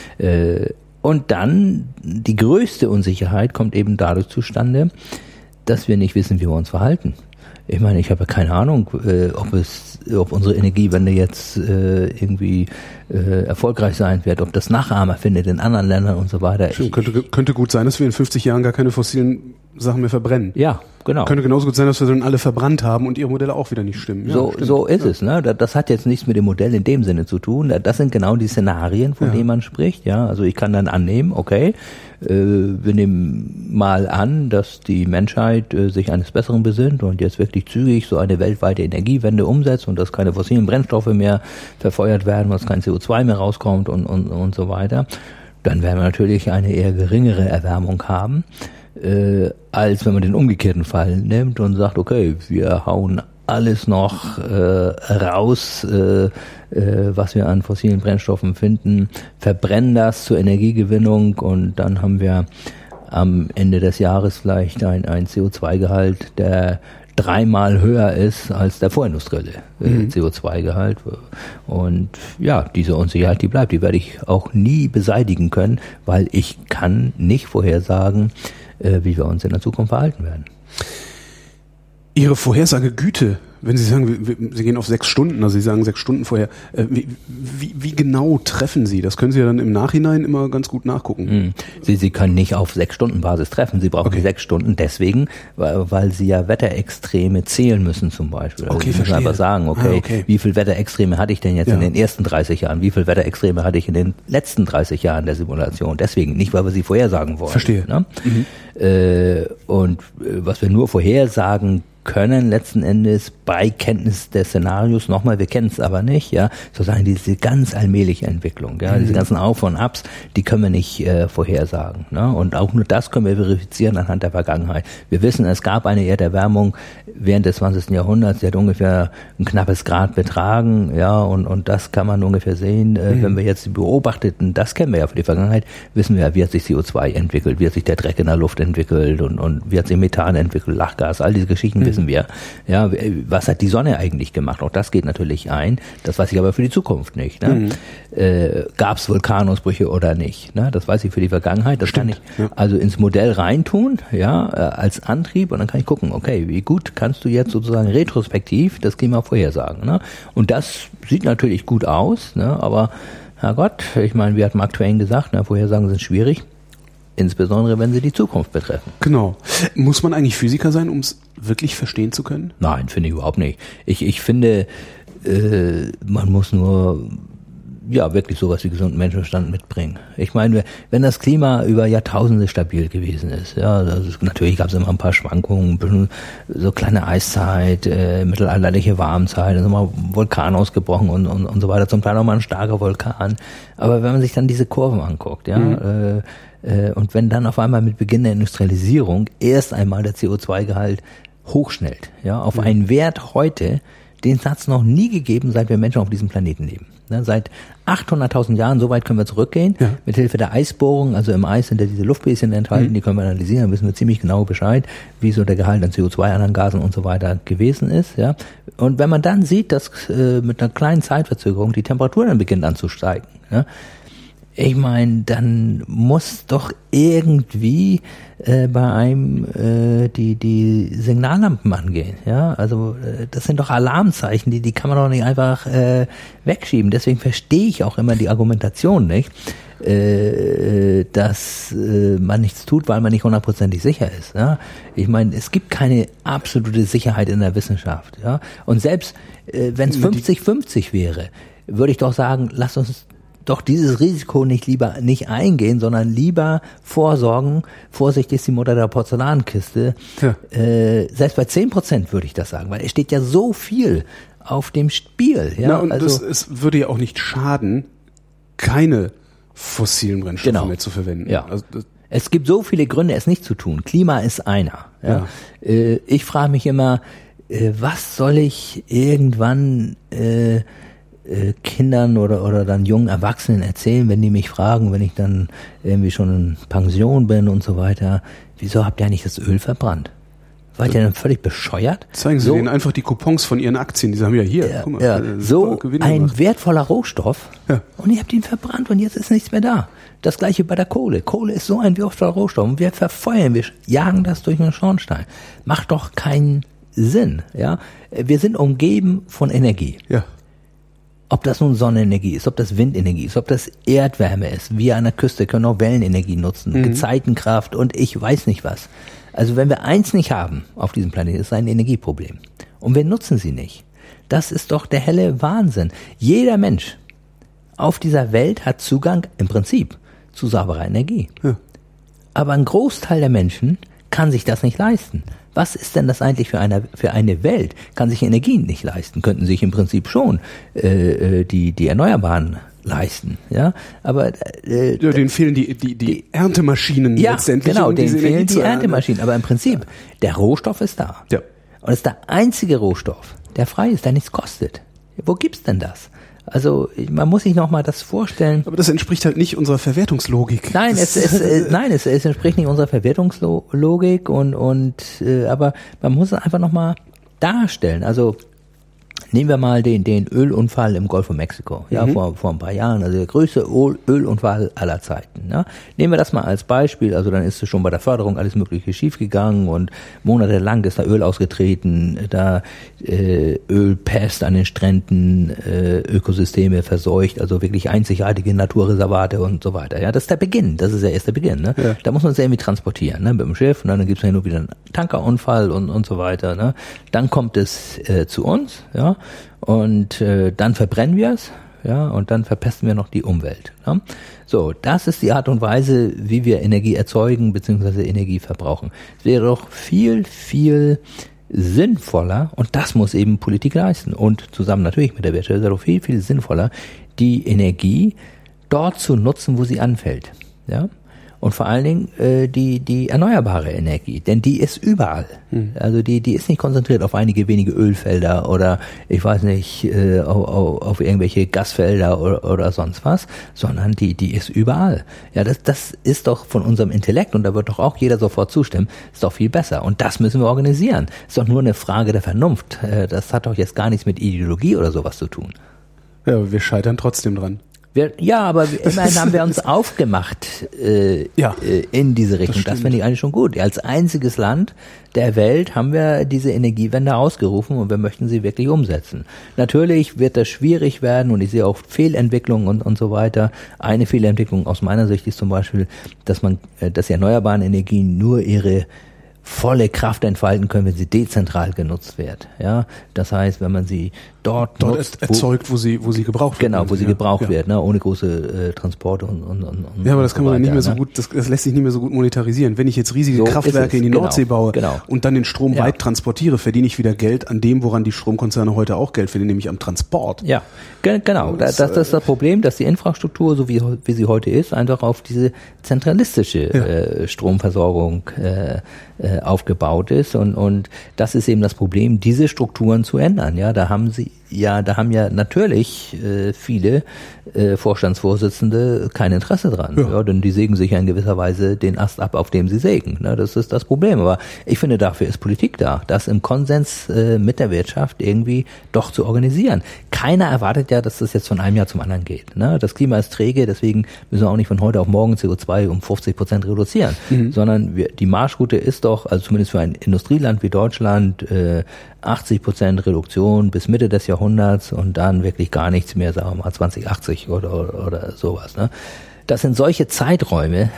Und dann die größte Unsicherheit kommt eben dadurch zustande, dass wir nicht wissen, wie wir uns verhalten. Ich meine, ich habe ja keine Ahnung, ob unsere Energiewende jetzt irgendwie erfolgreich sein wird, ob das Nachahmer findet in anderen Ländern und so weiter. Könnte gut sein, dass wir in 50 Jahren gar keine fossilen Sachen mehr verbrennen. Ja, genau. Könnte genauso gut sein, dass wir dann alle verbrannt haben und ihre Modelle auch wieder nicht stimmen. Ja, so ist es. Ne? Das hat jetzt nichts mit dem Modell in dem Sinne zu tun. Das sind genau die Szenarien, von denen man spricht. Ja, also ich kann dann annehmen, okay, wir nehmen mal an, dass die Menschheit sich eines Besseren besinnt und jetzt wirklich zügig so eine weltweite Energiewende umsetzt und dass keine fossilen Brennstoffe mehr verfeuert werden, dass kein CO2 mehr rauskommt und so weiter. Dann werden wir natürlich eine eher geringere Erwärmung haben, als wenn man den umgekehrten Fall nimmt und sagt, okay, wir hauen alles noch raus, was wir an fossilen Brennstoffen finden, verbrennen das zur Energiegewinnung und dann haben wir am Ende des Jahres vielleicht ein CO2-Gehalt, der 3-mal höher ist als der vorindustrielle CO2-Gehalt. Und ja, diese Unsicherheit, die bleibt, die werde ich auch nie beseitigen können, weil ich kann nicht vorhersagen, wie wir uns in der Zukunft verhalten werden. Ihre Vorhersagegüte, wenn Sie sagen, Sie gehen auf 6 Stunden, also Sie sagen 6 Stunden vorher, wie genau treffen Sie? Das können Sie ja dann im Nachhinein immer ganz gut nachgucken. Sie können nicht auf 6-Stunden-Basis treffen. Sie brauchen 6 Stunden deswegen, weil Sie ja Wetterextreme zählen müssen zum Beispiel. Also Sie müssen einfach sagen, wie viel Wetterextreme hatte ich denn jetzt in den ersten 30 Jahren? Wie viel Wetterextreme hatte ich in den letzten 30 Jahren der Simulation? Deswegen, nicht weil wir sie vorhersagen wollen. Verstehe. Ne? Und was wir nur vorhersagen können letzten Endes bei Kenntnis des Szenarios, nochmal, wir kennen es aber nicht, ja, sozusagen diese ganz allmähliche Entwicklung, ja, diese ganzen Auf- und Abs, die können wir nicht vorhersagen, ne? Und auch nur das können wir verifizieren anhand der Vergangenheit. Wir wissen, es gab eine Erderwärmung während des 20. Jahrhunderts, die hat ungefähr ein knappes Grad betragen, ja, und das kann man ungefähr sehen, wenn wir jetzt beobachteten, das kennen wir ja für die Vergangenheit, wissen wir ja, wie hat sich CO2 entwickelt, wie hat sich der Dreck in der Luft entwickelt und wie hat sich Methan entwickelt, Lachgas, all diese Geschichten wissen wir. Ja, was hat die Sonne eigentlich gemacht? Auch das geht natürlich ein. Das weiß ich aber für die Zukunft nicht. Ne? Gab es Vulkanausbrüche oder nicht? Ne? Das weiß ich für die Vergangenheit. Das kann ich also ins Modell reintun, ja, als Antrieb und dann kann ich gucken, okay, wie gut kannst du jetzt sozusagen retrospektiv das Klima vorhersagen? Ne? Und das sieht natürlich gut aus, ne? Aber Herrgott, ich meine, wie hat Mark Twain gesagt, ne? Vorhersagen sind schwierig. insbesondere wenn sie die Zukunft betreffen. Genau. Muss man eigentlich Physiker sein, um es wirklich verstehen zu können? Nein, finde ich überhaupt nicht. Ich finde, man muss nur wirklich sowas wie gesunden Menschenverstand mitbringen. Ich meine, wenn das Klima über Jahrtausende stabil gewesen ist, natürlich gab es immer ein paar Schwankungen, ein bisschen so kleine Eiszeit, mittelalterliche Warmzeit, dann ist mal ein Vulkan ausgebrochen und so weiter, zum Teil auch mal ein starker Vulkan. Aber wenn man sich dann diese Kurven anguckt, und wenn dann auf einmal mit Beginn der Industrialisierung erst einmal der CO2-Gehalt hochschnellt, auf einen Wert heute, den hat es noch nie gegeben, seit wir Menschen auf diesem Planeten leben. Seit 800.000 Jahren, so weit können wir zurückgehen, mit Hilfe der Eisbohrung, also im Eis sind ja diese Luftbläschen enthalten, die können wir analysieren, dann wissen wir ziemlich genau Bescheid, wie so der Gehalt an CO2, anderen Gasen und so weiter gewesen ist. Und wenn man dann sieht, dass mit einer kleinen Zeitverzögerung die Temperatur dann beginnt anzusteigen, ich meine, dann muss doch irgendwie bei einem die Signallampen angehen. Also das sind doch Alarmzeichen, die kann man doch nicht einfach wegschieben. Deswegen verstehe ich auch immer die Argumentation nicht, dass man nichts tut, weil man nicht hundertprozentig sicher ist. Ich meine, es gibt keine absolute Sicherheit in der Wissenschaft. Und selbst wenn es 50-50 wäre, würde ich doch sagen, lasst uns doch dieses Risiko nicht eingehen, sondern lieber vorsorgen. Vorsicht ist die Mutter der Porzellankiste. Selbst bei 10% würde ich das sagen, weil es steht ja so viel auf dem Spiel. Und es würde ja auch nicht schaden, keine fossilen Brennstoffe mehr zu verwenden. Also es gibt so viele Gründe, es nicht zu tun. Klima ist einer. Ich frage mich immer, was soll ich irgendwann Kindern oder dann jungen Erwachsenen erzählen, wenn die mich fragen, wenn ich dann irgendwie schon in Pension bin und so weiter, wieso habt ihr eigentlich das Öl verbrannt? Seid ihr denn völlig bescheuert? Zeigen Sie denen einfach die Coupons von Ihren Aktien, die haben ja hier. Guck mal, so ein wertvoller Rohstoff und ihr habt ihn verbrannt und jetzt ist nichts mehr da. Das gleiche bei der Kohle. Kohle ist so ein wertvoller Rohstoff und wir verfeuern, wir jagen das durch einen Schornstein. Macht doch keinen Sinn. Wir sind umgeben von Energie. Ob das nun Sonnenenergie ist, ob das Windenergie ist, ob das Erdwärme ist. Wir an der Küste können auch Wellenenergie nutzen, Gezeitenkraft und ich weiß nicht was. Also wenn wir eins nicht haben auf diesem Planeten, ist es ein Energieproblem. Und wir nutzen sie nicht. Das ist doch der helle Wahnsinn. Jeder Mensch auf dieser Welt hat Zugang im Prinzip zu sauberer Energie. Aber ein Großteil der Menschen kann sich das nicht leisten. Was ist denn das eigentlich für eine Welt? Kann sich Energien nicht leisten, könnten sich im Prinzip schon die Erneuerbaren leisten, aber denen fehlen die Erntemaschinen letztendlich. Genau, denen fehlen die Erntemaschinen, aber im Prinzip der Rohstoff ist da. Und es ist der einzige Rohstoff, der frei ist, der nichts kostet. Wo gibt's denn das? Also man muss sich noch mal das vorstellen. Aber das entspricht halt nicht unserer Verwertungslogik. Nein, es entspricht nicht unserer Verwertungslogik aber man muss es einfach noch mal darstellen. Also nehmen wir mal den Ölunfall im Golf von Mexiko, vor ein paar Jahren, also der größte Ölunfall aller Zeiten. Nehmen wir das mal als Beispiel, also dann ist es schon bei der Förderung alles Mögliche schiefgegangen und monatelang ist da Öl ausgetreten, da Ölpest an den Stränden, Ökosysteme verseucht, also wirklich einzigartige Naturreservate und so weiter. Das ist der Beginn, das ist ja erst der Beginn. Da muss man es irgendwie transportieren, mit dem Schiff und dann gibt es ja nur wieder einen Tankerunfall und so weiter. Dann kommt es zu uns, und dann verbrennen wir es, und dann verpesten wir noch die Umwelt. So, das ist die Art und Weise, wie wir Energie erzeugen bzw. Energie verbrauchen. Es wäre doch viel, viel sinnvoller, und das muss eben Politik leisten und zusammen natürlich mit der Wirtschaft, es wäre doch viel, viel sinnvoller, die Energie dort zu nutzen, wo sie anfällt. Und vor allen Dingen die erneuerbare Energie, denn die ist überall. Also die ist nicht konzentriert auf einige wenige Ölfelder oder ich weiß nicht, auf irgendwelche Gasfelder oder sonst was, sondern die ist überall. Das ist doch von unserem Intellekt, und da wird doch auch jeder sofort zustimmen, ist doch viel besser. Und das müssen wir organisieren. Ist doch nur eine Frage der Vernunft. Das hat doch jetzt gar nichts mit Ideologie oder sowas zu tun. Ja, aber wir scheitern trotzdem dran. Aber immerhin haben wir uns aufgemacht in diese Richtung. Das finde ich eigentlich schon gut. Als einziges Land der Welt haben wir diese Energiewende ausgerufen und wir möchten sie wirklich umsetzen. Natürlich wird das schwierig werden und ich sehe auch Fehlentwicklungen und so weiter. Eine Fehlentwicklung aus meiner Sicht ist zum Beispiel, dass die erneuerbaren Energien nur ihre volle Kraft entfalten können, wenn sie dezentral genutzt wird. Ja, das heißt, wenn man sie dort nutzt, erzeugt, wo sie gebraucht wird. Genau, wo sie gebraucht wird, ne, ohne große Transporte und ja, aber das kann man dann nicht mehr so gut, das lässt sich nicht mehr so gut monetarisieren. Wenn ich jetzt riesige Kraftwerke in die Nordsee baue und dann den Strom weit transportiere, verdiene ich wieder Geld an dem, woran die Stromkonzerne heute auch Geld verdienen, nämlich am Transport. Ja, genau. Das ist das Problem, dass die Infrastruktur, so wie sie heute ist, einfach auf diese zentralistische Stromversorgung aufgebaut ist und das ist eben das Problem, diese Strukturen zu ändern. Ja, da haben natürlich viele Vorstandsvorsitzende kein Interesse dran. Ja, denn die sägen sich ja in gewisser Weise den Ast ab, auf dem sie sägen. Ne, das ist das Problem. Aber ich finde, dafür ist Politik da, das im Konsens mit der Wirtschaft irgendwie doch zu organisieren. Keiner erwartet ja, dass das jetzt von einem Jahr zum anderen geht. Ne? Das Klima ist träge, deswegen müssen wir auch nicht von heute auf morgen CO2 um 50% reduzieren, sondern die Marschroute ist doch, also zumindest für ein Industrieland wie Deutschland, 80% Reduktion bis Mitte des Jahrhunderts und dann wirklich gar nichts mehr, sagen wir mal 2080 oder sowas. Ne? Das sind solche Zeiträume,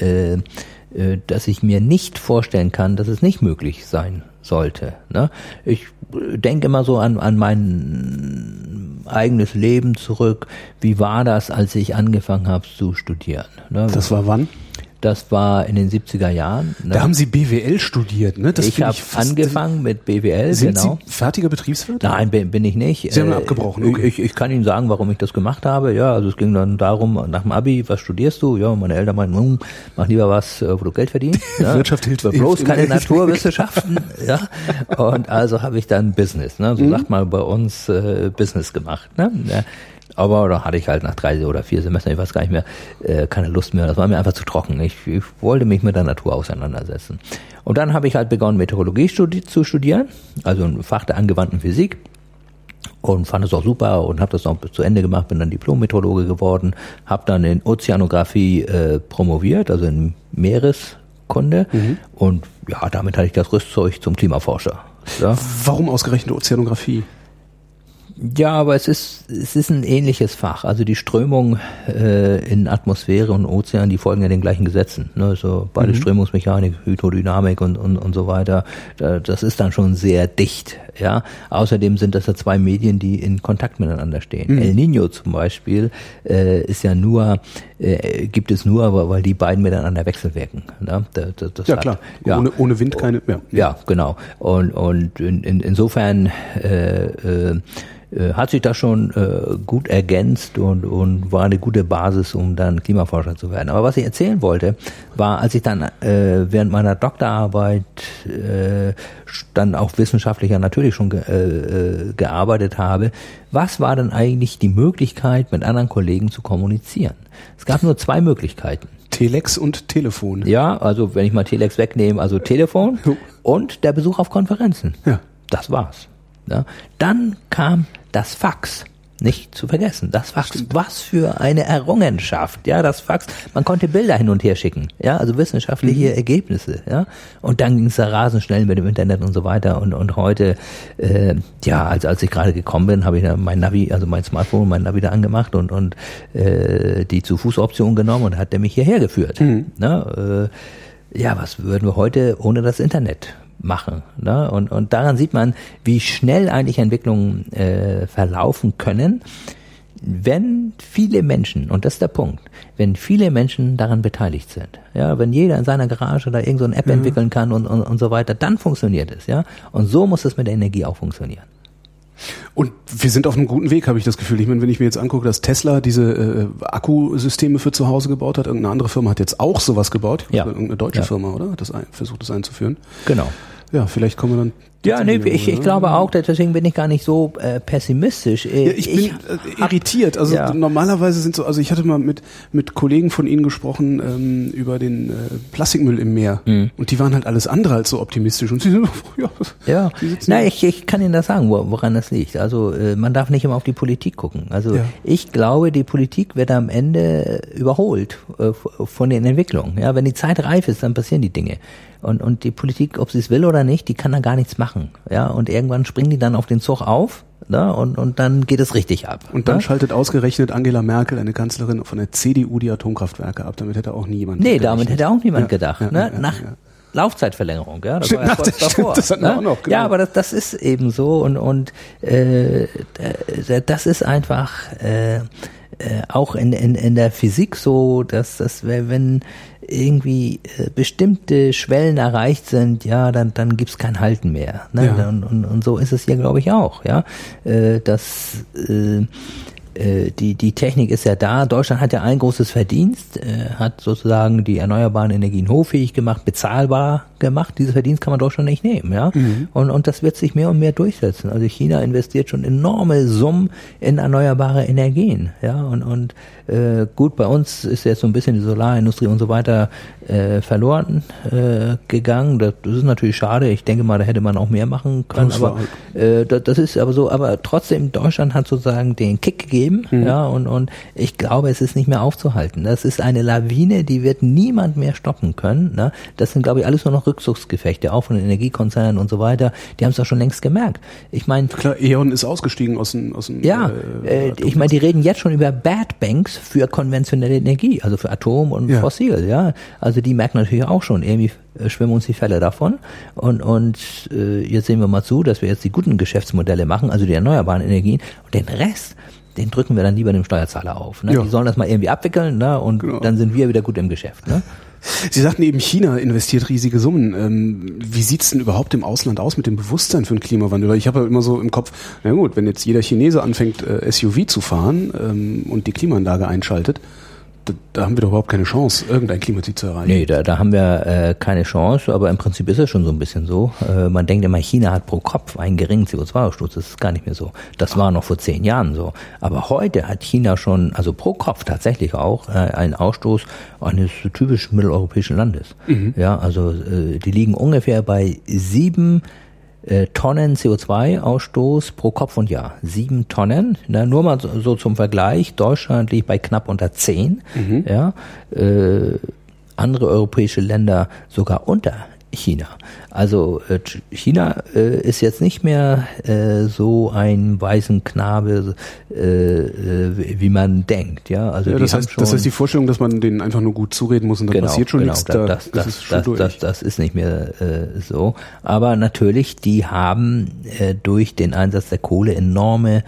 dass ich mir nicht vorstellen kann, dass es nicht möglich sein sollte. Ne? Ich denke immer so an mein eigenes Leben zurück. Wie war das, als ich angefangen habe zu studieren? Ne? Das war wann? Das war in den 70er Jahren. Ne? Da haben Sie BWL studiert, ne? Ich habe angefangen mit BWL, Sind Sie fertiger Betriebswirt? Nein, bin ich nicht. Sie haben abgebrochen, okay. Ich kann Ihnen sagen, warum ich das gemacht habe. Ja, also es ging dann darum, nach dem Abi, was studierst du? Ja, meine Eltern meinten, mach lieber was, wo du Geld verdienst. Ja? Wirtschaft hilft bloß keine Naturwissenschaften. Ja, und also habe ich dann Business, ne? So sagt man bei uns Business gemacht. Ne? Ja. Aber da hatte ich halt nach 3 oder 4 Semestern, ich weiß gar nicht mehr, keine Lust mehr. Das war mir einfach zu trocken. Ich wollte mich mit der Natur auseinandersetzen. Und dann habe ich halt begonnen, Meteorologie zu studieren, also ein Fach der angewandten Physik. Und fand es auch super und habe das noch bis zu Ende gemacht, bin dann Diplom-Meteorologe geworden, habe dann in Ozeanographie promoviert, also in Meereskunde. Und ja, damit hatte ich das Rüstzeug zum Klimaforscher. Ja. Warum ausgerechnet Ozeanographie? Ja, aber es ist ein ähnliches Fach. Also die Strömung in Atmosphäre und Ozean, die folgen ja den gleichen Gesetzen. Ne? So beide Strömungsmechanik, Hydrodynamik und so weiter. Das ist dann schon sehr dicht. Ja. Außerdem sind das ja 2 Medien, die in Kontakt miteinander stehen. El Niño zum Beispiel ist ja gibt es nur, weil die beiden miteinander wechselwirken. Ne? Das ja, klar. Ja. Ohne Wind keine. Ja, genau. Und insofern hat sich das schon gut ergänzt und war eine gute Basis, um dann Klimaforscher zu werden. Aber was ich erzählen wollte, war, als ich dann während meiner Doktorarbeit dann auch wissenschaftlicher natürlich schon gearbeitet habe, was war denn eigentlich die Möglichkeit, mit anderen Kollegen zu kommunizieren? Es gab nur 2 Möglichkeiten. Telex und Telefon. Ja, also wenn ich mal Telex wegnehme, also Telefon und der Besuch auf Konferenzen. Ja. Das war's. Ja. Dann kam das Fax, nicht zu vergessen. Das Fax, stimmt. Was für eine Errungenschaft. Ja, das Fax, man konnte Bilder hin und her schicken. Ja, also wissenschaftliche Ergebnisse. Ja, und dann ging es da rasend schnell mit dem Internet und so weiter. Und heute, als ich gerade gekommen bin, habe ich mein Navi, also mein Smartphone, mein Navi da angemacht und die Zu-Fuß-Option genommen und hat der mich hierher geführt. Was würden wir heute ohne das Internet machen? Ne? Und daran sieht man, wie schnell eigentlich Entwicklungen verlaufen können, wenn viele Menschen, und das ist der Punkt, wenn viele Menschen daran beteiligt sind. Ja, wenn jeder in seiner Garage da irgend so eine App entwickeln kann und so weiter, dann funktioniert es. Ja, und so muss es mit der Energie auch funktionieren. Und wir sind auf einem guten Weg, habe ich das Gefühl. Ich meine, wenn ich mir jetzt angucke, dass Tesla diese Akkusysteme für zu Hause gebaut hat, irgendeine andere Firma hat jetzt auch sowas gebaut. Irgendeine deutsche Firma, oder? Hat versucht, das einzuführen. Genau. Ja, vielleicht kommen wir dann Ja, nee, ich glaube auch, deswegen bin ich gar nicht so pessimistisch. Ja, ich bin irritiert. Also normalerweise sind so, also ich hatte mal mit Kollegen von Ihnen gesprochen über den Plastikmüll im Meer und die waren halt alles andere als so optimistisch und sie sind ich kann Ihnen das sagen, woran das liegt. Also man darf nicht immer auf die Politik gucken. Also ich glaube, die Politik wird am Ende überholt von den Entwicklungen. Ja, wenn die Zeit reif ist, dann passieren die Dinge. Und die Politik, ob sie es will oder nicht, die kann da gar nichts machen. Ja, und irgendwann springen die dann auf den Zug auf, ne, und dann geht es richtig ab. Und dann schaltet ausgerechnet Angela Merkel, eine Kanzlerin von der CDU, die Atomkraftwerke ab. Damit hätte auch niemand gedacht. Damit hätte auch niemand gedacht. Nach Laufzeitverlängerung, ja. Das war ja kurz davor. Das hatten wir auch noch, genau. Ja, aber das ist eben so und das ist einfach auch in der Physik so, dass das, wenn irgendwie bestimmte Schwellen erreicht sind, ja, dann gibt's kein Halten mehr. Ne? Ja. Und so ist es hier, glaube ich, auch, ja. Die Technik ist ja da. Deutschland hat ja ein großes Verdienst, hat sozusagen die erneuerbaren Energien hochfähig gemacht, bezahlbar gemacht. Dieses Verdienst kann man Deutschland nicht nehmen, ja. Und das wird sich mehr und mehr durchsetzen. Also China investiert schon enorme Summen in erneuerbare Energien, ja. Und gut, bei uns ist jetzt so ein bisschen die Solarindustrie und so weiter verloren gegangen. Das ist natürlich schade. Ich denke mal, da hätte man auch mehr machen können. Aber das ist aber so. Aber trotzdem, Deutschland hat sozusagen den Kick gegeben, ja. Und ich glaube, es ist nicht mehr aufzuhalten. Das ist eine Lawine, die wird niemand mehr stoppen können. Ne? Das sind, glaube ich, alles nur noch Rückzugsgefechte, auch von den Energiekonzernen und so weiter. Die haben es doch schon längst gemerkt. Ich meine, klar, E.ON ist ausgestiegen aus dem ich meine, die reden jetzt schon über Bad Banks für konventionelle Energie, also für Atom und Fossil, ja. Also die merken natürlich auch schon, irgendwie schwimmen uns die Fälle davon. Und jetzt sehen wir mal zu, dass wir jetzt die guten Geschäftsmodelle machen, also die erneuerbaren Energien, und den Rest, den drücken wir dann lieber dem Steuerzahler auf. Ne? Ja. Die sollen das mal irgendwie abwickeln, ne? Und dann sind wir wieder gut im Geschäft. Ne? Sie sagten eben, China investiert riesige Summen. Wie sieht's denn überhaupt im Ausland aus mit dem Bewusstsein für den Klimawandel? Weil ich habe ja immer so im Kopf, na gut, wenn jetzt jeder Chinese anfängt, SUV zu fahren und die Klimaanlage einschaltet, da haben wir doch überhaupt keine Chance, irgendein Klimaziel zu erreichen. Nee, da haben wir keine Chance, aber im Prinzip ist es schon so ein bisschen so. Man denkt immer, China hat pro Kopf einen geringen CO2-Ausstoß, das ist gar nicht mehr so. Das war noch vor 10 Jahren so. Aber heute hat China schon, also pro Kopf tatsächlich auch, einen Ausstoß eines typisch mitteleuropäischen Landes. Ja, also die liegen ungefähr bei 7 Tonnen CO2-Ausstoß pro Kopf und Jahr. 7 Tonnen. Na, nur mal so zum Vergleich. Deutschland liegt bei knapp unter 10. Ja, andere europäische Länder sogar unter China. Also China ist jetzt nicht mehr so ein Waisenknabe, wie man denkt. Ja, also das heißt die Vorstellung, dass man denen einfach nur gut zureden muss und dann passiert schon nichts. Das ist nicht mehr so. Aber natürlich, die haben durch den Einsatz der Kohle enorme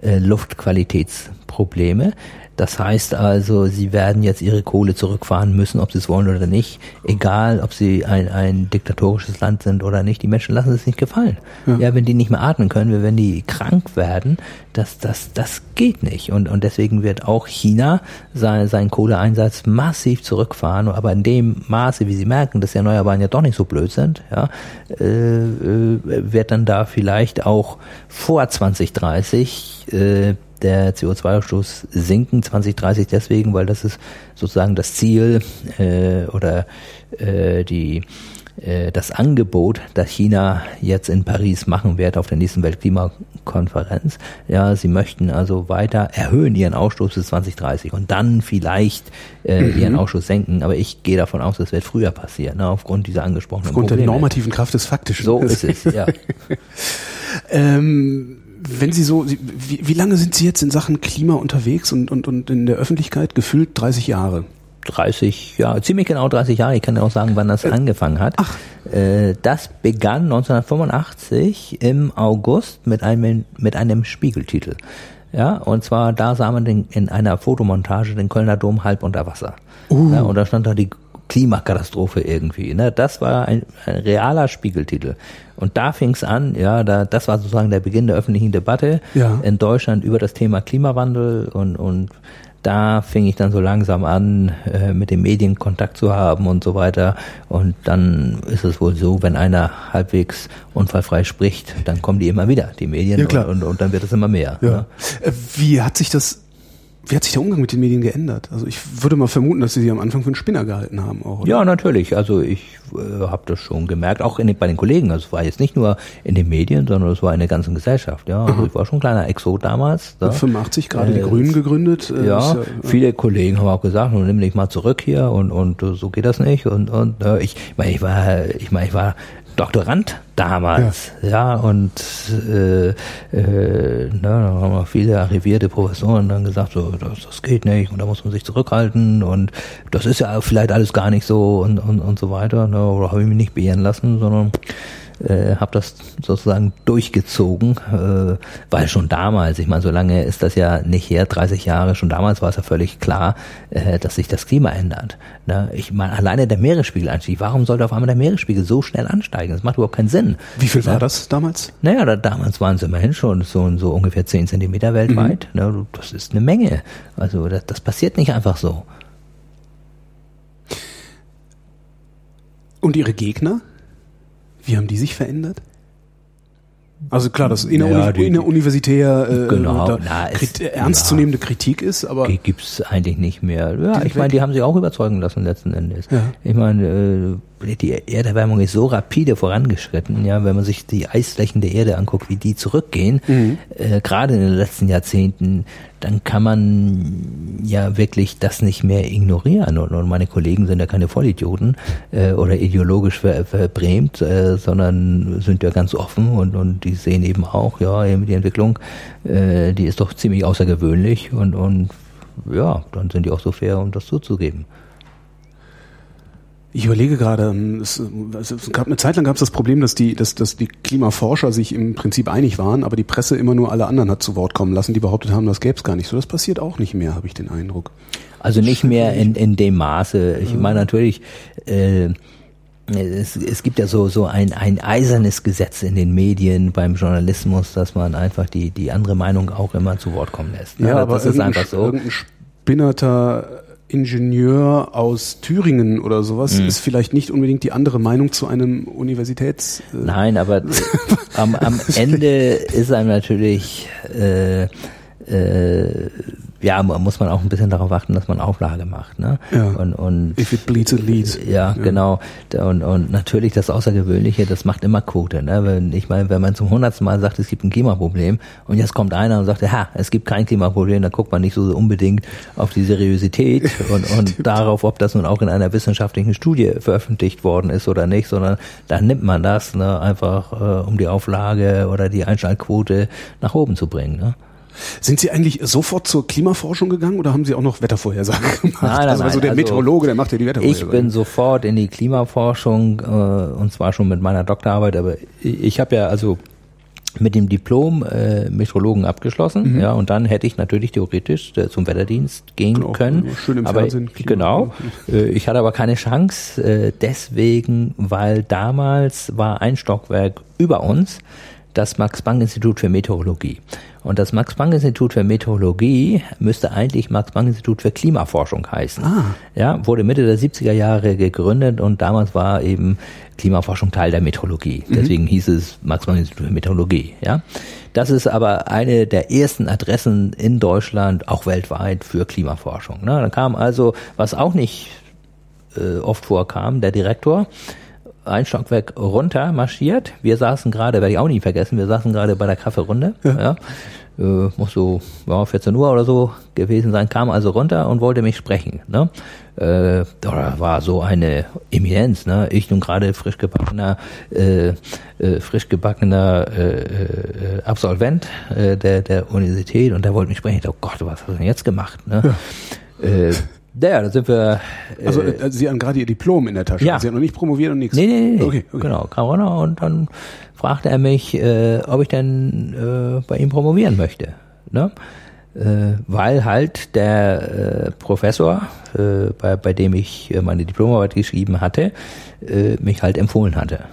Luftqualitätsprobleme. Das heißt also, sie werden jetzt ihre Kohle zurückfahren müssen, ob sie es wollen oder nicht. Egal, ob sie ein diktatorisches Land sind oder nicht. Die Menschen lassen es nicht gefallen. Ja, wenn die nicht mehr atmen können, wenn die krank werden, das geht nicht. Und deswegen wird auch China seinen Kohleeinsatz massiv zurückfahren. Aber in dem Maße, wie sie merken, dass die Erneuerbaren ja doch nicht so blöd sind, ja, wird dann da vielleicht auch vor 2030 der CO2-Ausstoß sinken 2030 deswegen, weil das ist sozusagen das Ziel oder das Angebot, das China jetzt in Paris machen wird auf der nächsten Weltklimakonferenz. Ja, sie möchten also weiter erhöhen ihren Ausstoß bis 2030 und dann vielleicht ihren Ausstoß senken. Aber ich gehe davon aus, das wird früher passieren, ne, aufgrund dieser angesprochenen Probleme. Aufgrund der normativen Kraft des Faktischen. So ist es, ja. Wenn Sie so, wie lange sind Sie jetzt in Sachen Klima unterwegs und in der Öffentlichkeit? Gefühlt 30 Jahre. 30 Jahre, ziemlich genau 30 Jahre. Ich kann ja auch sagen, wann das angefangen hat. Das begann 1985 im August mit einem Spiegeltitel. Ja, und zwar da sah man in einer Fotomontage den Kölner Dom halb unter Wasser. Ja, und da stand da die Klimakatastrophe irgendwie. Ne? Das war ein realer Spiegeltitel. Und da fing es an, ja, das war sozusagen der Beginn der öffentlichen Debatte in Deutschland über das Thema Klimawandel und da fing ich dann so langsam an, mit den Medien Kontakt zu haben und so weiter. Und dann ist es wohl so, wenn einer halbwegs unfallfrei spricht, dann kommen die immer wieder, die Medien, Ja, klar. und dann wird es immer mehr. Ja. Ne? Wie hat sich der Umgang mit den Medien geändert? Also ich würde mal vermuten, dass Sie am Anfang für einen Spinner gehalten haben auch, oder? Ja, natürlich. Also ich habe das schon gemerkt, auch bei den Kollegen. Also es war jetzt nicht nur in den Medien, sondern es war in der ganzen Gesellschaft. Ja, also ich war schon ein kleiner Exot damals. Da. 85 gerade die Grünen gegründet. Ja, viele Kollegen haben auch gesagt, nimm dich mal zurück hier und so geht das nicht. Und ich war Doktorand damals, ja, und da haben auch viele arrivierte Professoren dann gesagt, so das geht nicht und da muss man sich zurückhalten und das ist ja vielleicht alles gar nicht so und so weiter. Ne, oder habe ich mich nicht beirren lassen, sondern habe das sozusagen durchgezogen, weil schon damals, ich meine, so lange ist das ja nicht her, 30 Jahre, schon damals war es ja völlig klar, dass sich das Klima ändert. Ne? Ich meine, alleine der Meeresspiegelanstieg, warum sollte auf einmal der Meeresspiegel so schnell ansteigen? Das macht überhaupt keinen Sinn. Wie viel war das damals? Naja, damals waren es immerhin schon so ungefähr 10 Zentimeter weltweit. Ne? Das ist eine Menge. Also das passiert nicht einfach so. Und Ihre Gegner? Wie haben die sich verändert? Also klar, dass universitär genau, ernstzunehmende Kritik ist, aber gibt's eigentlich nicht mehr. Ja, ich meine, die haben sich auch überzeugen lassen letzten Endes. Ja. Ich meine, die Erderwärmung ist so rapide vorangeschritten, ja, wenn man sich die Eisflächen der Erde anguckt, wie die zurückgehen, gerade in den letzten Jahrzehnten, dann kann man ja wirklich das nicht mehr ignorieren. Und meine Kollegen sind ja keine Vollidioten oder ideologisch verbrämt, sondern sind ja ganz offen und die sehen eben auch, ja, die Entwicklung, die ist doch ziemlich außergewöhnlich und ja, dann sind die auch so fair, um das zuzugeben. Ich überlege gerade, es gab eine Zeit lang gab es das Problem, dass die Klimaforscher sich im Prinzip einig waren, aber die Presse immer nur alle anderen hat zu Wort kommen lassen, die behauptet haben, das gäbe es gar nicht so. Das passiert auch nicht mehr, habe ich den Eindruck. Also nicht mehr in dem Maße. Ich meine natürlich, es gibt ja so ein eisernes Gesetz in den Medien beim Journalismus, dass man einfach die andere Meinung auch immer zu Wort kommen lässt. Ja, aber das ist einfach so. Irgendein spinnerter Ingenieur aus Thüringen oder sowas ist vielleicht nicht unbedingt die andere Meinung zu einem Nein, aber am Ende ist einem natürlich muss man auch ein bisschen darauf achten, dass man Auflage macht, ne? Ja. Und if it bleeds, it leads. Ja, genau. Und natürlich das Außergewöhnliche, das macht immer Quote, ne? Wenn man zum 100. Mal sagt, es gibt ein Klimaproblem und jetzt kommt einer und sagt, es gibt kein Klimaproblem, dann guckt man nicht so unbedingt auf die Seriosität und darauf, ob das nun auch in einer wissenschaftlichen Studie veröffentlicht worden ist oder nicht, sondern dann nimmt man das, ne, einfach um die Auflage oder die Einschaltquote nach oben zu bringen, ne? Sind Sie eigentlich sofort zur Klimaforschung gegangen oder haben Sie auch noch Wettervorhersagen gemacht? Nein, also der Meteorologe, der macht ja die Wettervorhersagen. Ich bin sofort in die Klimaforschung und zwar schon mit meiner Doktorarbeit, aber ich habe ja also mit dem Diplom Meteorologen abgeschlossen, ja, und dann hätte ich natürlich theoretisch zum Wetterdienst gehen können. Schön im Fernsehen. Genau. Ich hatte aber keine Chance, deswegen, weil damals war ein Stockwerk über uns das Max-Planck-Institut für Meteorologie. Und das Max-Planck-Institut für Meteorologie müsste eigentlich Max-Planck-Institut für Klimaforschung heißen. Ja, wurde Mitte der 70er Jahre gegründet und damals war eben Klimaforschung Teil der Meteorologie. Deswegen hieß es Max-Planck-Institut für Meteorologie. Ja, das ist aber eine der ersten Adressen in Deutschland, auch weltweit, für Klimaforschung. Ne? Da kam also, was auch nicht oft vorkam, der Direktor ein Stockwerk runter marschiert. Wir saßen gerade, werde ich auch nie vergessen, wir saßen gerade bei der Kaffeerunde. Ja. Muss so 14 Uhr oder so gewesen sein, kam also runter und wollte mich sprechen. Ne? Da war so eine Eminenz, ne? Ich nun gerade frisch gebackener Absolvent der Universität und der wollte mich sprechen. Ich dachte, oh Gott, was hast du denn jetzt gemacht? Ne? Ja, da sind wir. Also Sie haben gerade Ihr Diplom in der Tasche. Ja. Sie haben noch nicht promoviert und nichts. Nee. Okay. Genau, kam runter und dann fragte er mich, ob ich denn bei ihm promovieren möchte. Ne? Weil halt der Professor, bei dem ich meine Diplomarbeit geschrieben hatte, mich halt empfohlen hatte.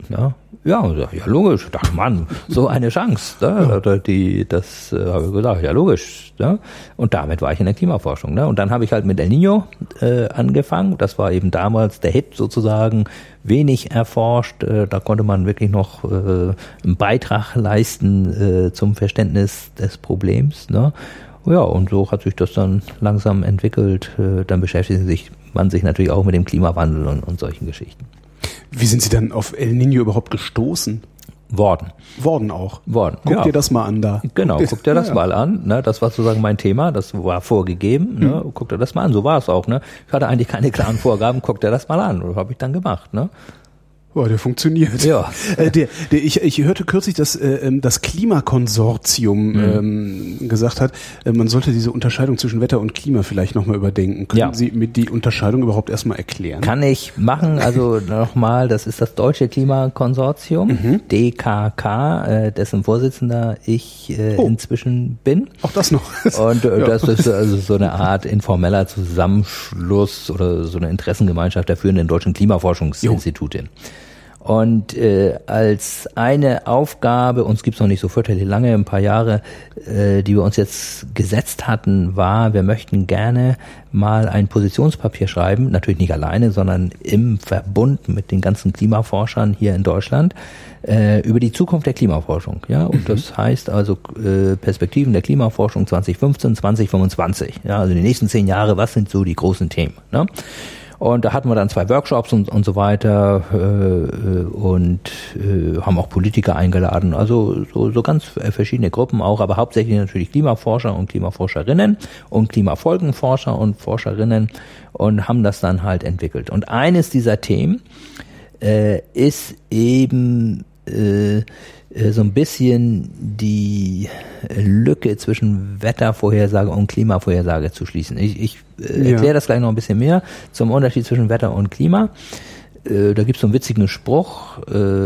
Ja, logisch. Ich dachte, Mann, so eine Chance. Ne? Das habe ich gesagt, ja logisch. Ne? Und damit war ich in der Klimaforschung. Ne? Und dann habe ich halt mit El Niño angefangen. Das war eben damals der Hit sozusagen, wenig erforscht. Da konnte man wirklich noch einen Beitrag leisten zum Verständnis des Problems. Ne? Ja, und so hat sich das dann langsam entwickelt. Dann beschäftigt man sich natürlich auch mit dem Klimawandel und solchen Geschichten. Wie sind Sie dann auf El Niño überhaupt gestoßen? Worden auch. Guck dir das mal an da. Genau, guck dir das mal an. Ne? Das war sozusagen mein Thema, das war vorgegeben. Ne? Guck dir das mal an, so war es auch. Ne? Ich hatte eigentlich keine klaren Vorgaben, guck dir das mal an. Das habe ich dann gemacht. Ne? Oh, der funktioniert. Ja. Ich hörte kürzlich, dass das Klimakonsortium gesagt hat, man sollte diese Unterscheidung zwischen Wetter und Klima vielleicht nochmal überdenken. Können Sie mir die Unterscheidung überhaupt erstmal erklären? Kann ich machen. Also nochmal, das ist das Deutsche Klimakonsortium, DKK, dessen Vorsitzender ich inzwischen bin. Auch das noch. Und das ist also so eine Art informeller Zusammenschluss oder so eine Interessengemeinschaft der führenden deutschen Klimaforschungsinstitute. Und als eine Aufgabe, uns gibt's noch nicht so fürchterlich lange, ein paar Jahre, die wir uns jetzt gesetzt hatten, war, wir möchten gerne mal ein Positionspapier schreiben, natürlich nicht alleine, sondern im Verbund mit den ganzen Klimaforschern hier in Deutschland, über die Zukunft der Klimaforschung. Ja, und das heißt also Perspektiven der Klimaforschung 2015, 2025. Ja, also die nächsten 10 Jahre, was sind so die großen Themen? Ne? Und da hatten wir dann 2 Workshops und so weiter und haben auch Politiker eingeladen, also so ganz verschiedene Gruppen auch, aber hauptsächlich natürlich Klimaforscher und Klimaforscherinnen und Klimafolgenforscher und Forscherinnen und haben das dann halt entwickelt. Und eines dieser Themen ist eben so ein bisschen die Lücke zwischen Wettervorhersage und Klimavorhersage zu schließen. Ich erkläre das gleich noch ein bisschen mehr zum Unterschied zwischen Wetter und Klima. Da gibt es so einen witzigen Spruch,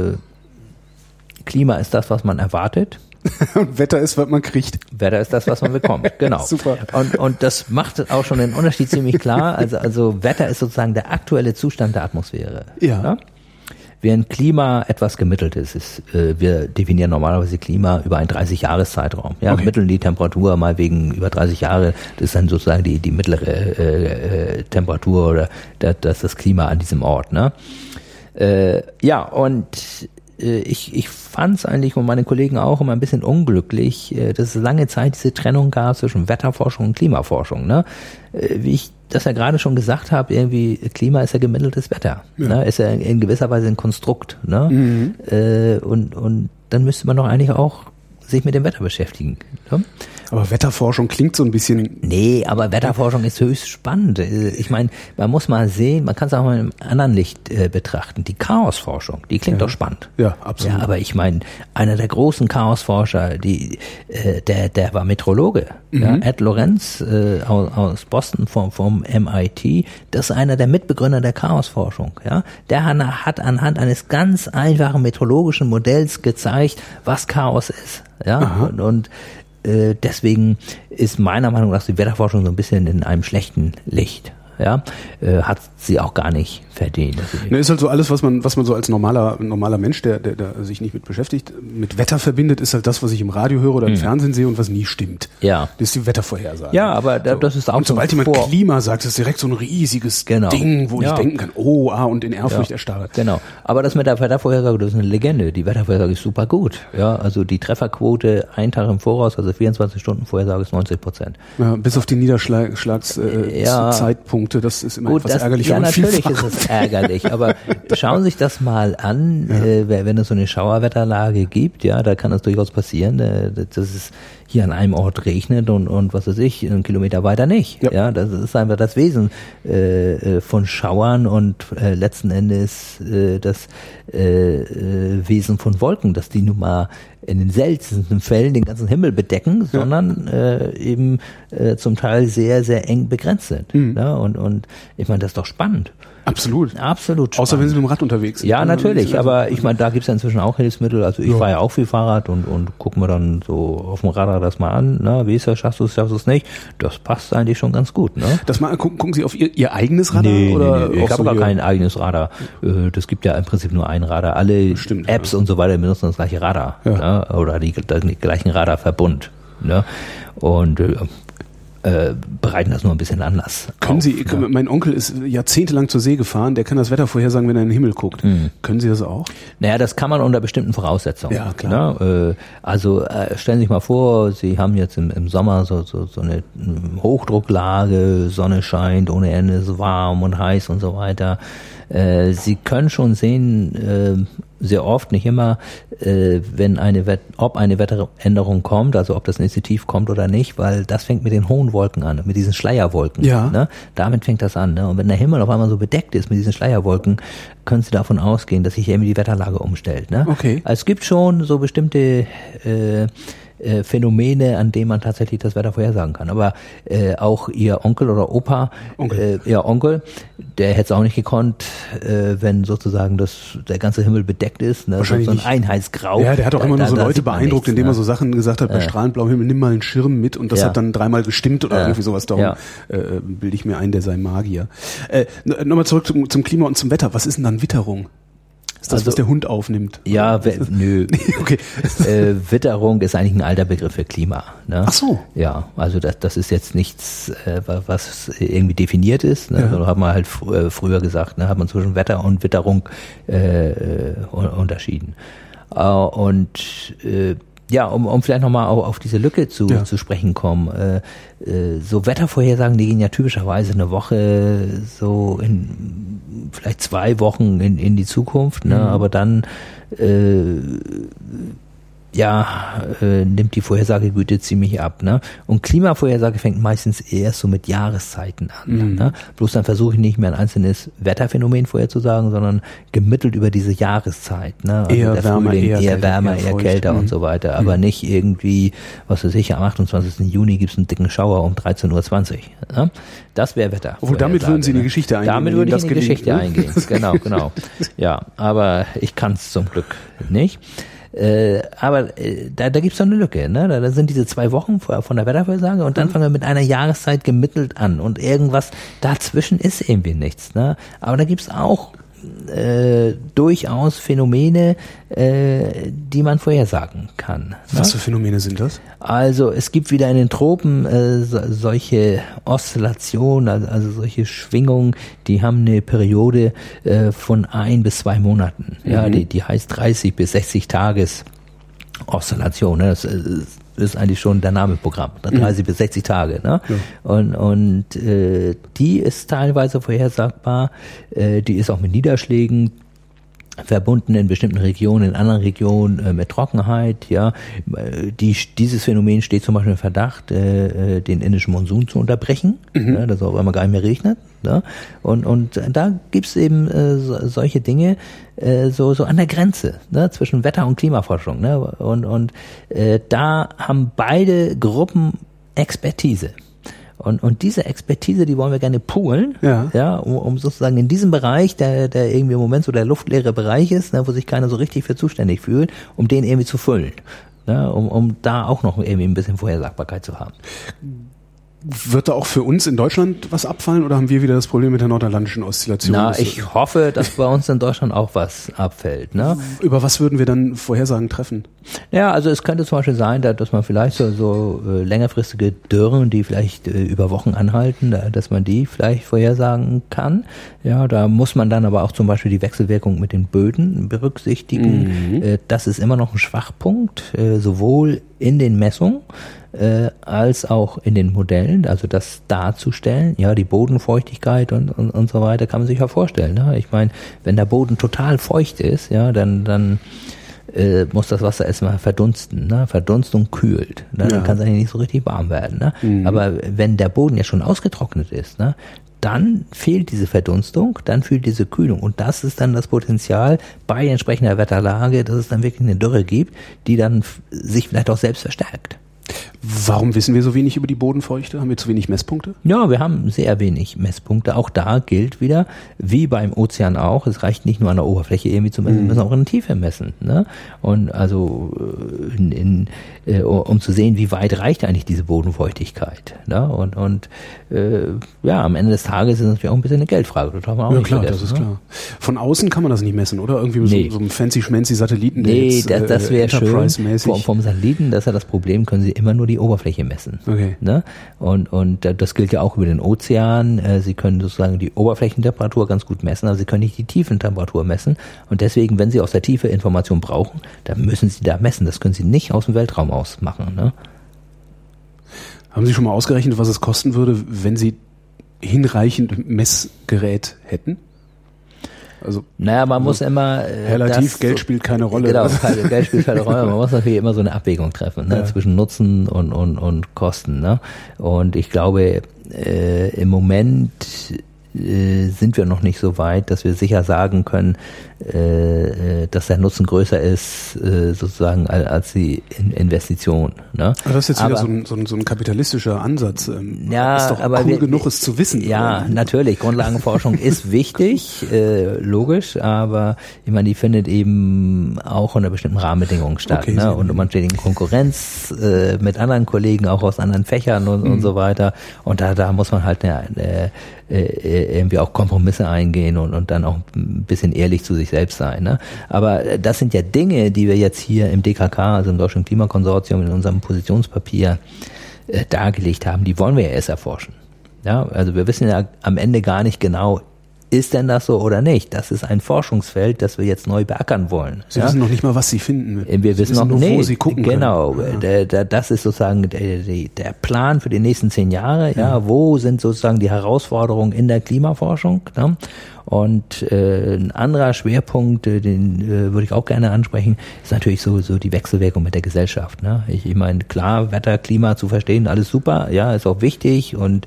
Klima ist das, was man erwartet. Und Wetter ist, was man kriegt. Wetter ist das, was man bekommt, genau. Super. Und das macht auch schon den Unterschied ziemlich klar. Also Wetter ist sozusagen der aktuelle Zustand der Atmosphäre. Ja. Ne? Während Klima etwas Gemitteltes ist. Wir definieren normalerweise Klima über einen 30-Jahres-Zeitraum. Ja, okay. Mitteln die Temperatur mal wegen über 30 Jahre, das ist dann sozusagen die mittlere Temperatur oder das Klima an diesem Ort. Ne? Ich fand es eigentlich und meine Kollegen auch immer ein bisschen unglücklich, dass es lange Zeit diese Trennung gab zwischen Wetterforschung und Klimaforschung. Ne? Wie ich das ja gerade schon gesagt habe, irgendwie Klima ist ja gemitteltes Wetter. Ja. Ne? Ist ja in gewisser Weise ein Konstrukt. Ne? Und dann müsste man doch eigentlich auch sich mit dem Wetter beschäftigen. Ne? Aber Wetterforschung klingt so ein bisschen... Nee, aber Wetterforschung ist höchst spannend. Ich meine, man muss mal sehen, man kann es auch mal in einem anderen Licht betrachten. Die Chaosforschung, die klingt doch spannend. Ja, absolut. Ja, aber ich meine, einer der großen Chaosforscher, der war Meteorologe. Ja, Ed Lorenz aus Boston vom MIT, das ist einer der Mitbegründer der Chaosforschung. Ja, der hat anhand eines ganz einfachen meteorologischen Modells gezeigt, was Chaos ist. Ja, und deswegen ist meiner Meinung nach die Wetterforschung so ein bisschen in einem schlechten Licht. Ja, hat sie auch gar nicht verdient. Ne, ist halt so alles, was man so als normaler Mensch, der sich nicht mit beschäftigt, mit Wetter verbindet, ist halt das, was ich im Radio höre oder im Fernsehen sehe und was nie stimmt. Ja. Das ist die Wettervorhersage. Ja, aber das ist auch und sobald jemand Klima sagt, ist direkt so ein riesiges Ding, wo ich denken kann, und in Ehrfurcht erstarre. Genau. Aber das mit der Wettervorhersage, das ist eine Legende. Die Wettervorhersage ist super gut. Ja, also die Trefferquote einen Tag im Voraus, also 24 Stunden Vorhersage ist 90%. Ja, bis auf die Niederschlagszeitpunkte, das ist immer gut, etwas ärgerlich. Ja, natürlich ist es ärgerlich, aber schauen Sie sich das mal an, wenn es so eine Schauerwetterlage gibt, ja, da kann das durchaus passieren, dass es hier an einem Ort regnet und was weiß ich, 1 Kilometer weiter nicht. Ja, das ist einfach das Wesen von Schauern und letzten Endes das Wesen von Wolken, dass die nun mal in den seltensten Fällen den ganzen Himmel bedecken, sondern eben zum Teil sehr, sehr eng begrenzt sind. Ja, und ich meine, das ist doch spannend. Absolut. Absolut spannend. Außer wenn Sie mit dem Rad unterwegs sind. Ja, natürlich, aber ich meine, da gibt's ja inzwischen auch Hilfsmittel. Also ich fahre ja auch viel Fahrrad und guck mir dann so auf dem Radar das mal an. Na, wie ist das, schaffst du es nicht? Das passt eigentlich schon ganz gut. Ne? Das mal gucken Sie auf Ihr eigenes Radar? Nee, oder ich habe gar kein eigenes Radar. Das gibt ja im Prinzip nur ein Radar. Alle Apps und so weiter benutzen das gleiche Radar. Ne? Oder die gleichen Radarverbund. Ne? Und bereiten das nur ein bisschen anders. Mein Onkel ist jahrzehntelang zur See gefahren, der kann das Wetter vorhersagen, wenn er in den Himmel guckt. Können Sie das auch? Naja, das kann man unter bestimmten Voraussetzungen. Ja, klar. Ne? Also stellen Sie sich mal vor, Sie haben jetzt im Sommer so eine Hochdrucklage, Sonne scheint, ohne Ende, ist warm und heiß und so weiter. Sie können schon sehen, sehr oft, nicht immer, wenn ob eine Wetteränderung kommt, also ob das nächste Tief kommt oder nicht, weil das fängt mit den hohen Wolken an, mit diesen Schleierwolken. Ja. Ne? Damit fängt das an. Ne? Und wenn der Himmel auf einmal so bedeckt ist mit diesen Schleierwolken, können Sie davon ausgehen, dass sich irgendwie die Wetterlage umstellt. Ne? Okay. Also es gibt schon so bestimmte Phänomene, an denen man tatsächlich das Wetter vorhersagen kann. Aber auch Ihr Onkel oder Opa, Ihr Onkel, der hätte es auch nicht gekonnt, wenn sozusagen der ganze Himmel bedeckt ist. Ne? Wahrscheinlich so ein Einheitsgrau. Ja, der hat auch immer nur so Leute beeindruckt, indem er so Sachen Sachen gesagt hat, bei strahlend blauem Himmel, nimm mal einen Schirm mit und das hat dann dreimal gestimmt oder irgendwie sowas. Darum bilde ich mir ein, der sei Magier. Nochmal zurück zum Klima und zum Wetter. Was ist denn dann Witterung? Ist das, was der Hund aufnimmt? Ja, nö. Okay. Witterung ist eigentlich ein alter Begriff für Klima. Ne? Ach so. Ja, also das ist jetzt nichts, was irgendwie definiert ist. Ne? Ja. So hat man halt früher gesagt, ne? Hat man zwischen Wetter und Witterung unterschieden. Ja, um vielleicht nochmal auf diese Lücke zu sprechen kommen. So Wettervorhersagen, die gehen ja typischerweise eine Woche so vielleicht 2 Wochen in die Zukunft, ne? Aber dann nimmt die Vorhersagegüte ziemlich ab, ne? Und Klimavorhersage fängt meistens erst so mit Jahreszeiten an, ne? Bloß dann versuche ich nicht mehr ein einzelnes Wetterphänomen vorherzusagen, sondern gemittelt über diese Jahreszeit, ne? Also eher wärmer, eher wärmer, eher kälter und so weiter, aber nicht irgendwie, was weiß ich, am 28. Juni gibt's einen dicken Schauer um 13:20 Uhr, ne? Das wäre Wetter. Obwohl, damit würden Sie in die Geschichte eingehen. Damit würde ich in die Geschichte eingehen, genau. Ja, aber ich kann's zum Glück nicht. Aber da gibt's so eine Lücke, ne? Da sind diese 2 Wochen von der Wettervorhersage und dann fangen wir mit einer Jahreszeit gemittelt an und irgendwas dazwischen ist irgendwie nichts, ne? Aber da gibt's auch durchaus Phänomene, die man vorhersagen kann. Ne? Was für Phänomene sind das? Also es gibt wieder in den Tropen solche Oszillationen, also solche Schwingungen, die haben eine Periode von 1 bis 2 Monaten. Ja, die heißt 30 bis 60 Tages Oszillation. Ne? Das ist eigentlich schon der Name Programm. 30 bis 60 Tage. Ne? Ja. Und die ist teilweise vorhersagbar. Die ist auch mit Niederschlägen verbunden in bestimmten Regionen, in anderen Regionen mit Trockenheit. Ja, dieses Phänomen steht zum Beispiel im Verdacht, den indischen Monsun zu unterbrechen, dass es auf einmal gar nicht mehr regnet. Ne? Und da gibt's eben solche Dinge so an der Grenze, ne? Zwischen Wetter- und Klimaforschung. Ne? Und da haben beide Gruppen Expertise. Und diese Expertise, die wollen wir gerne poolen, um sozusagen in diesem Bereich, der irgendwie im Moment so der luftleere Bereich ist, ne, wo sich keiner so richtig für zuständig fühlt, um den irgendwie zu füllen, ne, um da auch noch irgendwie ein bisschen Vorhersagbarkeit zu haben. Wird da auch für uns in Deutschland was abfallen oder haben wir wieder das Problem mit der nordatlantischen Oszillation? Na, ich hoffe, dass bei uns in Deutschland auch was abfällt. Ne? Über was würden wir dann Vorhersagen treffen? Ja, also es könnte zum Beispiel sein, dass man vielleicht so längerfristige Dürren, die vielleicht über Wochen anhalten, dass man die vielleicht vorhersagen kann. Ja, da muss man dann aber auch zum Beispiel die Wechselwirkung mit den Böden berücksichtigen. Das ist immer noch ein Schwachpunkt, sowohl in den Messungen als auch in den Modellen, also das darzustellen, ja, die Bodenfeuchtigkeit und so weiter, kann man sich ja vorstellen. Ne? Ich meine, wenn der Boden total feucht ist, ja, dann muss das Wasser erstmal verdunsten. Ne? Verdunstung kühlt. Ne? Dann kann es eigentlich nicht so richtig warm werden. Ne? Aber wenn der Boden ja schon ausgetrocknet ist, ne, dann fehlt diese Verdunstung, dann fehlt diese Kühlung. Und das ist dann das Potenzial bei entsprechender Wetterlage, dass es dann wirklich eine Dürre gibt, die dann sich vielleicht auch selbst verstärkt. Warum wissen wir so wenig über die Bodenfeuchte? Haben wir zu wenig Messpunkte? Ja, wir haben sehr wenig Messpunkte. Auch da gilt wieder, wie beim Ozean auch, es reicht nicht nur an der Oberfläche irgendwie zu messen, wir müssen auch in der Tiefe messen. Ne? Und also um zu sehen, wie weit reicht eigentlich diese Bodenfeuchtigkeit. Ne? Und am Ende des Tages ist es natürlich auch ein bisschen eine Geldfrage. Das haben wir auch nicht klar, das ist klar. Von außen kann man das nicht messen, oder? Irgendwie mit so einem fancy-schmancy Satelliten. Nee, das wäre schön. Vom Satelliten, das ist ja das Problem, können Sie immer nur die Oberfläche messen. Okay. Ne? Und das gilt ja auch über den Ozean. Sie können sozusagen die Oberflächentemperatur ganz gut messen, aber Sie können nicht die Tiefentemperatur messen. Und deswegen, wenn Sie aus der Tiefe Information brauchen, dann müssen Sie da messen. Das können Sie nicht aus dem Weltraum aus machen. Ne? Haben Sie schon mal ausgerechnet, was es kosten würde, wenn Sie hinreichend Messgerät hätten? Also, naja, man muss immer... relativ, Geld spielt keine Rolle. Genau, Geld spielt keine Rolle. Man muss natürlich immer so eine Abwägung treffen, ne, zwischen Nutzen und Kosten. Ne? Und ich glaube, im Moment sind wir noch nicht so weit, dass wir sicher sagen können, dass der Nutzen größer ist, sozusagen, als die Investition. Ne? Aber das ist jetzt wieder so ein kapitalistischer Ansatz. Ist doch aber cool genug, es zu wissen. Ja, oder? Natürlich. Grundlagenforschung ist wichtig, logisch, aber ich meine, die findet eben auch unter bestimmten Rahmenbedingungen statt. Okay, ne? Und man steht in Konkurrenz mit anderen Kollegen, auch aus anderen Fächern und so weiter. Und da muss man halt irgendwie auch Kompromisse eingehen und dann auch ein bisschen ehrlich zu sich selbst sein. Ne? Aber das sind ja Dinge, die wir jetzt hier im DKK, also im Deutschen Klimakonsortium, in unserem Positionspapier dargelegt haben, die wollen wir ja erst erforschen. Ja? Also wir wissen ja am Ende gar nicht genau, ist denn das so oder nicht? Das ist ein Forschungsfeld, das wir jetzt neu beackern wollen. Sie wissen noch nicht mal, was Sie finden. Wir wissen noch nur, nicht, wo Sie gucken genau, können. Das ist sozusagen der Plan für die nächsten 10 Jahre. Ja, wo sind sozusagen die Herausforderungen in der Klimaforschung? Ne? Und ein anderer Schwerpunkt, den würde ich auch gerne ansprechen, ist natürlich so die Wechselwirkung mit der Gesellschaft. Ne? Ich meine, klar, Wetter, Klima zu verstehen, alles super, ja, ist auch wichtig und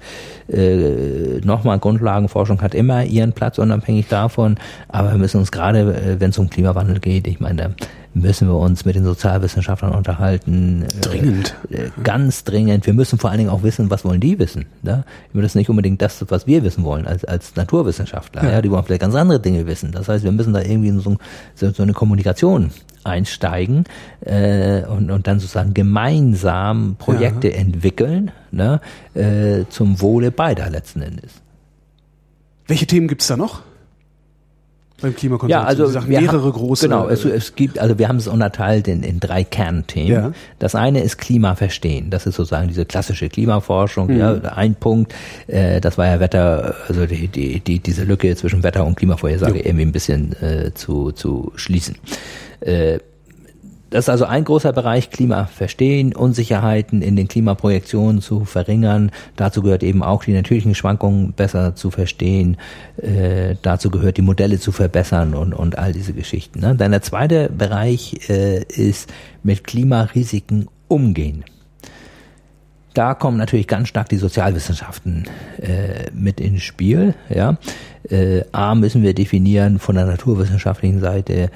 nochmal, Grundlagenforschung hat immer ihren Platz unabhängig davon, aber wir müssen uns gerade, wenn es um Klimawandel geht, ich meine, da müssen wir uns mit den Sozialwissenschaftlern unterhalten. Dringend. Ganz dringend. Wir müssen vor allen Dingen auch wissen, was wollen die wissen. Ne? Das ist nicht unbedingt das, was wir wissen wollen als Naturwissenschaftler. Ja. Die wollen vielleicht ganz andere Dinge wissen. Das heißt, wir müssen da irgendwie in so eine Kommunikation einsteigen und dann sozusagen gemeinsam Projekte entwickeln, ne? Zum Wohle beider letzten Endes. Welche Themen gibt's da noch? Beim Klimakonsortium. Ja, also Sie sagen mehrere große. Genau, es gibt, also wir haben es unterteilt in 3 Kernthemen. Ja. Das eine ist Klima verstehen. Das ist sozusagen diese klassische Klimaforschung. Ja, ein Punkt. Das war ja Wetter, also diese Lücke zwischen Wetter und Klimavorhersage irgendwie ein bisschen zu schließen. Das ist also ein großer Bereich, Klima verstehen, Unsicherheiten in den Klimaprojektionen zu verringern. Dazu gehört eben auch die natürlichen Schwankungen besser zu verstehen. Dazu gehört die Modelle zu verbessern und all diese Geschichten. Ne? Dann der zweite Bereich ist mit Klimarisiken umgehen. Da kommen natürlich ganz stark die Sozialwissenschaften mit ins Spiel. Ja. A, müssen wir definieren von der naturwissenschaftlichen Seite,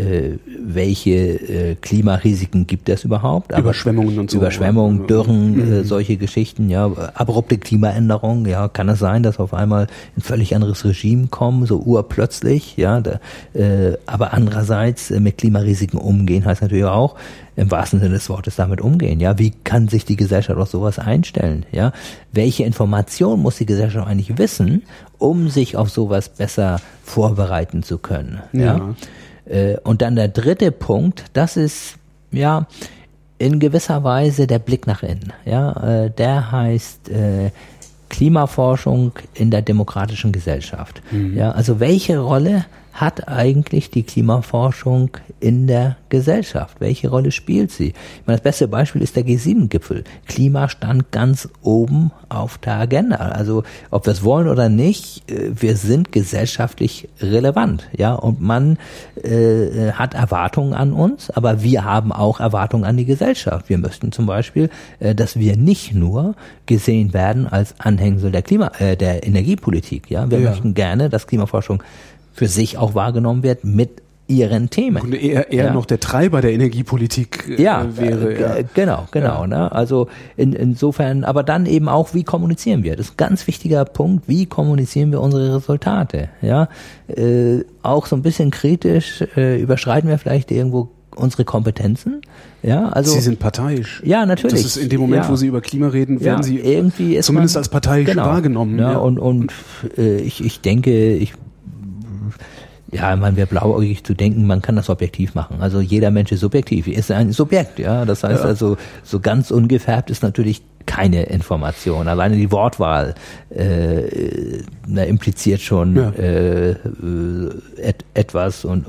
welche Klimarisiken gibt es überhaupt. Aber Überschwemmungen und so. Überschwemmungen, Dürren, solche Geschichten, ja, abrupte Klimaänderungen, ja, kann es sein, dass auf einmal ein völlig anderes Regime kommen, so urplötzlich, ja, aber andererseits mit Klimarisiken umgehen heißt natürlich auch, im wahrsten Sinne des Wortes damit umgehen, ja, wie kann sich die Gesellschaft auf sowas einstellen, ja, welche Information muss die Gesellschaft eigentlich wissen, um sich auf sowas besser vorbereiten zu können, ja. Und dann der dritte Punkt, das ist, ja, in gewisser Weise der Blick nach innen, ja, der heißt, Klimaforschung in der demokratischen Gesellschaft, ja, also welche Rolle hat eigentlich die Klimaforschung in der Gesellschaft? Welche Rolle spielt sie? Ich meine, das beste Beispiel ist der G7-Gipfel. Klima stand ganz oben auf der Agenda. Also, ob wir es wollen oder nicht, wir sind gesellschaftlich relevant, ja, und man hat Erwartungen an uns, aber wir haben auch Erwartungen an die Gesellschaft. Wir möchten zum Beispiel, dass wir nicht nur gesehen werden als Anhängsel der Energiepolitik, ja. Wir möchten gerne, dass Klimaforschung für sich auch wahrgenommen wird mit ihren Themen. Und eher noch der Treiber der Energiepolitik wäre. Genau. Ja. Ne? Also insofern, aber dann eben auch, wie kommunizieren wir? Das ist ein ganz wichtiger Punkt, wie kommunizieren wir unsere Resultate? Ja, auch so ein bisschen kritisch, überschreiten wir vielleicht irgendwo unsere Kompetenzen? Ja, also. Sie sind parteiisch. Ja, natürlich. Das ist in dem Moment, wo Sie über Klima reden, werden Sie irgendwie zumindest als parteiisch wahrgenommen. Ja, und ich denke, wir blauäugig zu denken, man kann das objektiv machen. Also jeder Mensch ist subjektiv, ist ein Subjekt, ja. Das heißt also, so ganz ungefärbt ist natürlich keine Information. Alleine die Wortwahl impliziert schon etwas und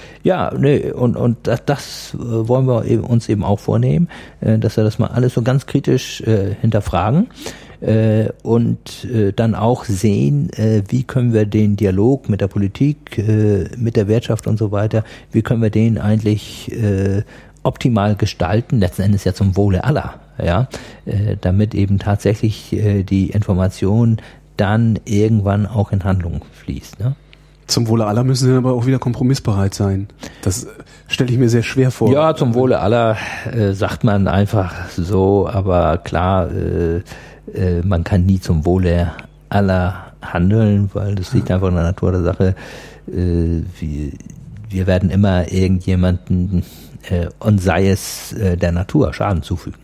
das wollen wir uns eben auch vornehmen, dass wir das mal alles so ganz kritisch hinterfragen. Und dann auch sehen, wie können wir den Dialog mit der Politik, mit der Wirtschaft und so weiter, wie können wir den eigentlich optimal gestalten, letzten Endes ja zum Wohle aller, ja, damit eben tatsächlich die Information dann irgendwann auch in Handlung fließt. Ne? Zum Wohle aller müssen Sie aber auch wieder kompromissbereit sein. Das stelle ich mir sehr schwer vor. Ja, zum Wohle aller sagt man einfach so, aber klar, man kann nie zum Wohle aller handeln, weil das liegt einfach in der Natur der Sache. Wir werden immer irgendjemanden und sei es der Natur Schaden zufügen.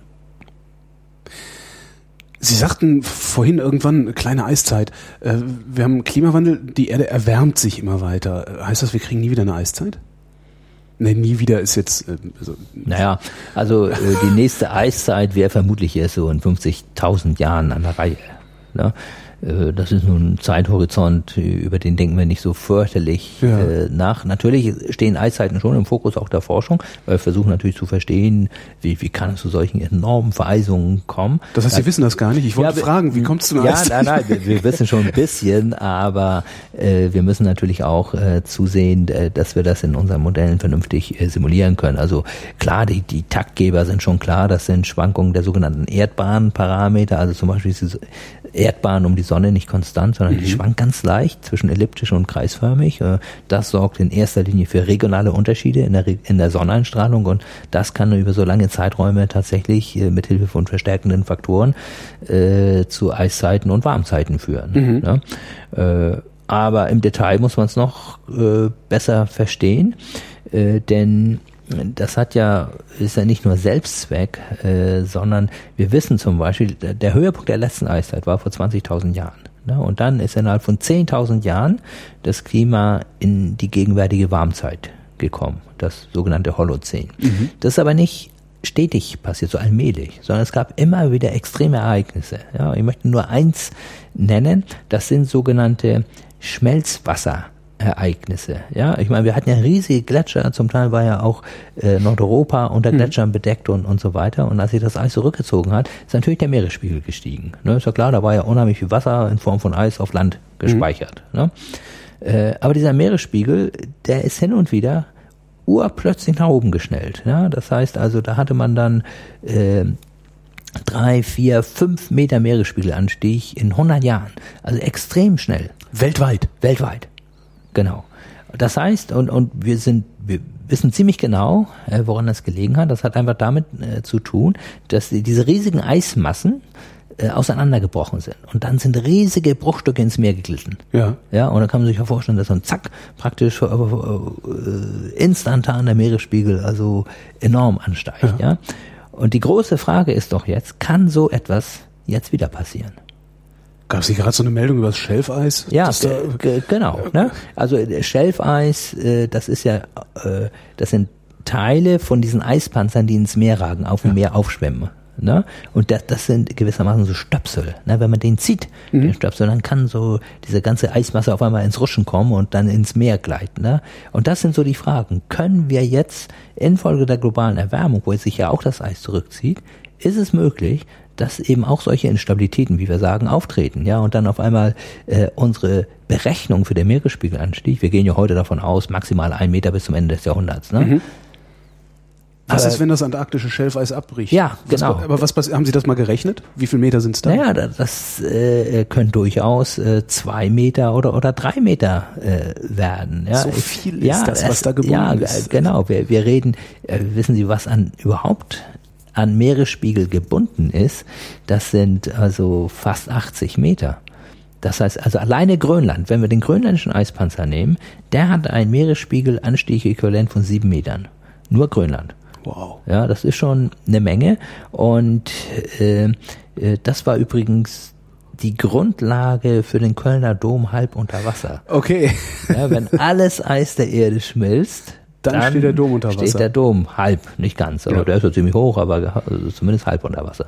Sie sagten vorhin irgendwann, kleine Eiszeit. Wir haben Klimawandel, die Erde erwärmt sich immer weiter. Heißt das, wir kriegen nie wieder eine Eiszeit? Nee, nie wieder ist jetzt... Naja, also die nächste Eiszeit wäre vermutlich erst so in 50.000 Jahren an der Reihe. Ne? Das ist nun ein Zeithorizont, über den denken wir nicht so fürchterlich nach. Natürlich stehen Eiszeiten schon im Fokus auch der Forschung, weil wir versuchen natürlich zu verstehen, wie kann es zu solchen enormen Vereisungen kommen. Das heißt, Sie wissen das gar nicht? Ich wollte fragen, wie kommt es zu einer Eiszeit? Nein, wir wissen schon ein bisschen, aber wir müssen natürlich auch zusehen, dass wir das in unseren Modellen vernünftig simulieren können. Also klar, die Taktgeber sind schon klar, das sind Schwankungen der sogenannten Erdbahnparameter, also zum Beispiel diese Erdbahn um die Sonne nicht konstant, sondern die schwankt ganz leicht zwischen elliptisch und kreisförmig. Das sorgt in erster Linie für regionale Unterschiede in der Sonneneinstrahlung und das kann über so lange Zeiträume tatsächlich mit Hilfe von verstärkenden Faktoren zu Eiszeiten und Warmzeiten führen. Ne? Aber im Detail muss man es noch besser verstehen, denn das ist ja nicht nur Selbstzweck, sondern wir wissen zum Beispiel, der Höhepunkt der letzten Eiszeit war vor 20.000 Jahren. Ne? Und dann ist innerhalb von 10.000 Jahren das Klima in die gegenwärtige Warmzeit gekommen, das sogenannte Holozän. Das ist aber nicht stetig passiert, so allmählich, sondern es gab immer wieder extreme Ereignisse. Ja? Ich möchte nur eins nennen, das sind sogenannte Schmelzwasserereignisse. Ja, ich meine, wir hatten ja riesige Gletscher, zum Teil war ja auch Nordeuropa unter Gletschern bedeckt und so weiter. Und als sich das Eis zurückgezogen hat, ist natürlich der Meeresspiegel gestiegen. Ne, ist ja klar, da war ja unheimlich viel Wasser in Form von Eis auf Land gespeichert. Ne? Aber dieser Meeresspiegel, der ist hin und wieder urplötzlich nach oben geschnellt. Ja? Das heißt also, da hatte man dann 3, 4, 5 Meter Meeresspiegelanstieg in 100 Jahren. Also extrem schnell. Weltweit? Weltweit, genau. Das heißt, und wir wissen ziemlich genau, woran das gelegen hat. Das hat einfach damit zu tun, dass diese riesigen Eismassen auseinandergebrochen sind. Und dann sind riesige Bruchstücke ins Meer geglitten. Ja. Ja, und dann kann man sich ja vorstellen, dass dann zack, praktisch instantan der Meeresspiegel also enorm ansteigt. Ja. Und die große Frage ist doch jetzt, kann so etwas jetzt wieder passieren? Gab es hier gerade so eine Meldung über das Schelfeis? Ja, genau. Ne? Also Schelfeis, das ist ja, das sind Teile von diesen Eispanzern, die ins Meer ragen, auf dem Meer aufschwemmen. Ne? Und das sind gewissermaßen so Stöpsel. Ne? Wenn man den zieht, den Stöpsel, dann kann so diese ganze Eismasse auf einmal ins Rutschen kommen und dann ins Meer gleiten. Ne? Und das sind so die Fragen. Können wir jetzt infolge der globalen Erwärmung, wo sich ja auch das Eis zurückzieht, ist es möglich, dass eben auch solche Instabilitäten, wie wir sagen, auftreten, ja, und dann auf einmal unsere Berechnung für den Meeresspiegelanstieg, wir gehen ja heute davon aus, maximal 1 Meter bis zum Ende des Jahrhunderts, ne? Was ist, wenn das antarktische Schelfeis abbricht? Ja, genau. Haben Sie das mal gerechnet? Wie viele Meter sind es da? Naja, das können durchaus 2 Meter oder 3 Meter werden. Ja. So viel ist das, was da gebunden ist. Ja, genau. Wir reden, wissen Sie, was überhaupt an Meeresspiegel gebunden ist? Das sind also fast 80 Meter. Das heißt, also alleine Grönland, wenn wir den grönländischen Eispanzer nehmen, der hat einen Meeresspiegelanstieg-Äquivalent von 7 Metern. Nur Grönland. Wow. Ja, das ist schon eine Menge. Und das war übrigens die Grundlage für den Kölner Dom halb unter Wasser. Okay. Ja, wenn alles Eis der Erde schmilzt, dann steht der Dom unter Wasser. Steht der Dom halb, nicht ganz. Also der ist ja ziemlich hoch, aber zumindest halb unter Wasser.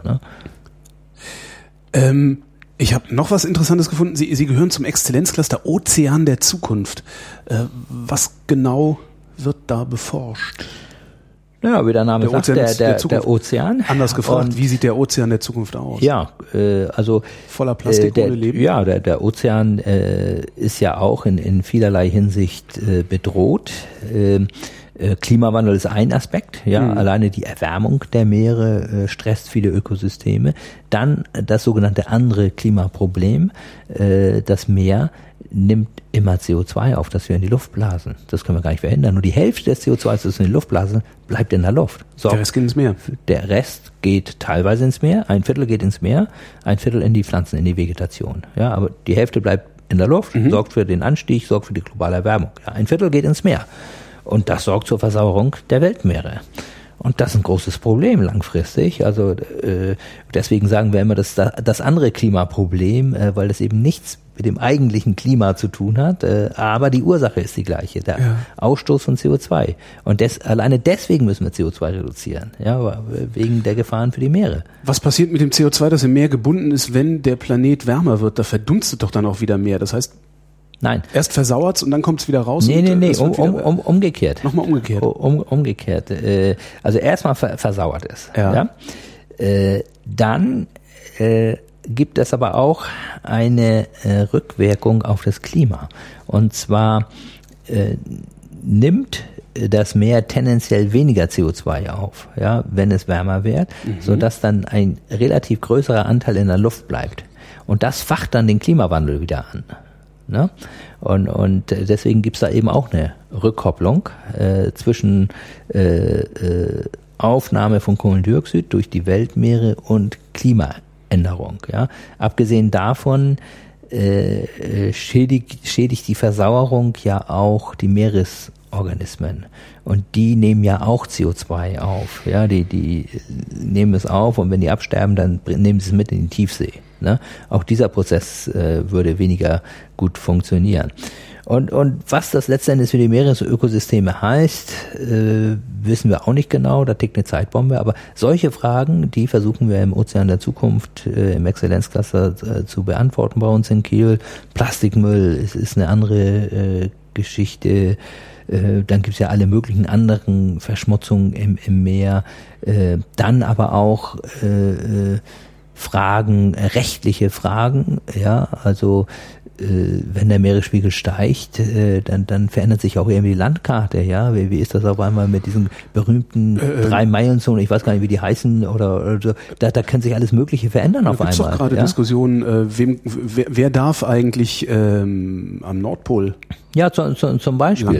Ne? Ich habe noch was Interessantes gefunden. Sie gehören zum Exzellenzcluster Ozean der Zukunft. Was genau wird da beforscht? Ja, wie der Name sagt, der Ozean. Anders gefragt, wie sieht der Ozean der Zukunft aus? Ja, also voller Plastik ohne Leben? Ja, der Ozean ist ja auch in vielerlei Hinsicht bedroht. Klimawandel ist ein Aspekt, ja, alleine die Erwärmung der Meere stresst viele Ökosysteme. Dann das sogenannte andere Klimaproblem, das Meer nimmt immer CO2 auf, das wir in die Luft blasen. Das können wir gar nicht verhindern. Nur die Hälfte des CO2, das wir in die Luft blasen, bleibt in der Luft. So, der Rest geht ins Meer. Der Rest geht teilweise ins Meer, 1/4 geht ins Meer, 1/4 in die Pflanzen, in die Vegetation. Ja, aber die Hälfte bleibt in der Luft, sorgt für den Anstieg, sorgt für die globale Erwärmung. Ja, 1/4 geht ins Meer. Und das sorgt zur Versauerung der Weltmeere. Und das ist ein großes Problem langfristig. Also deswegen sagen wir immer, das andere Klimaproblem, weil das eben nichts mit dem eigentlichen Klima zu tun hat, aber die Ursache ist die gleiche, der Ausstoß von CO2. Und alleine deswegen müssen wir CO2 reduzieren, ja, wegen der Gefahren für die Meere. Was passiert mit dem CO2, das im Meer gebunden ist, wenn der Planet wärmer wird? Da verdunstet doch dann auch wieder mehr. Das heißt, nein. Erst versauert's und dann kommt's wieder raus? Nee, umgekehrt. Nochmal umgekehrt. Umgekehrt. Also erstmal versauert es. Ja. Dann gibt es aber auch eine Rückwirkung auf das Klima. Und zwar nimmt das Meer tendenziell weniger CO2 auf, ja, wenn es wärmer wird, sodass dann ein relativ größerer Anteil in der Luft bleibt. Und das facht dann den Klimawandel wieder an. Ne? Und deswegen gibt's da eben auch eine Rückkopplung zwischen Aufnahme von Kohlendioxid durch die Weltmeere und Klimaänderung. Ja? Abgesehen davon schädigt die Versauerung ja auch die Meeresorganismen. Und die nehmen ja auch CO2 auf. Ja? Die nehmen es auf und wenn die absterben, dann nehmen sie es mit in die Tiefsee. Ne? Auch dieser Prozess würde weniger gut funktionieren. Und was das letztendlich für die Meeresökosysteme heißt, wissen wir auch nicht genau, da tickt eine Zeitbombe, aber solche Fragen, die versuchen wir im Ozean der Zukunft im Exzellenzcluster zu beantworten bei uns in Kiel. Plastikmüll ist eine andere Geschichte. Dann gibt's ja alle möglichen anderen Verschmutzungen im Meer. Dann aber auch Fragen, rechtliche Fragen, ja, also wenn der Meeresspiegel steigt, dann verändert sich auch irgendwie die Landkarte, ja. Wie ist das auf einmal mit diesen berühmten 3-Meilen-Zonen, ich weiß gar nicht, wie die heißen, oder so. Da kann sich alles Mögliche verändern auf einmal. Da gibt's doch gerade Diskussionen, wer darf eigentlich am Nordpol ja, zum Beispiel.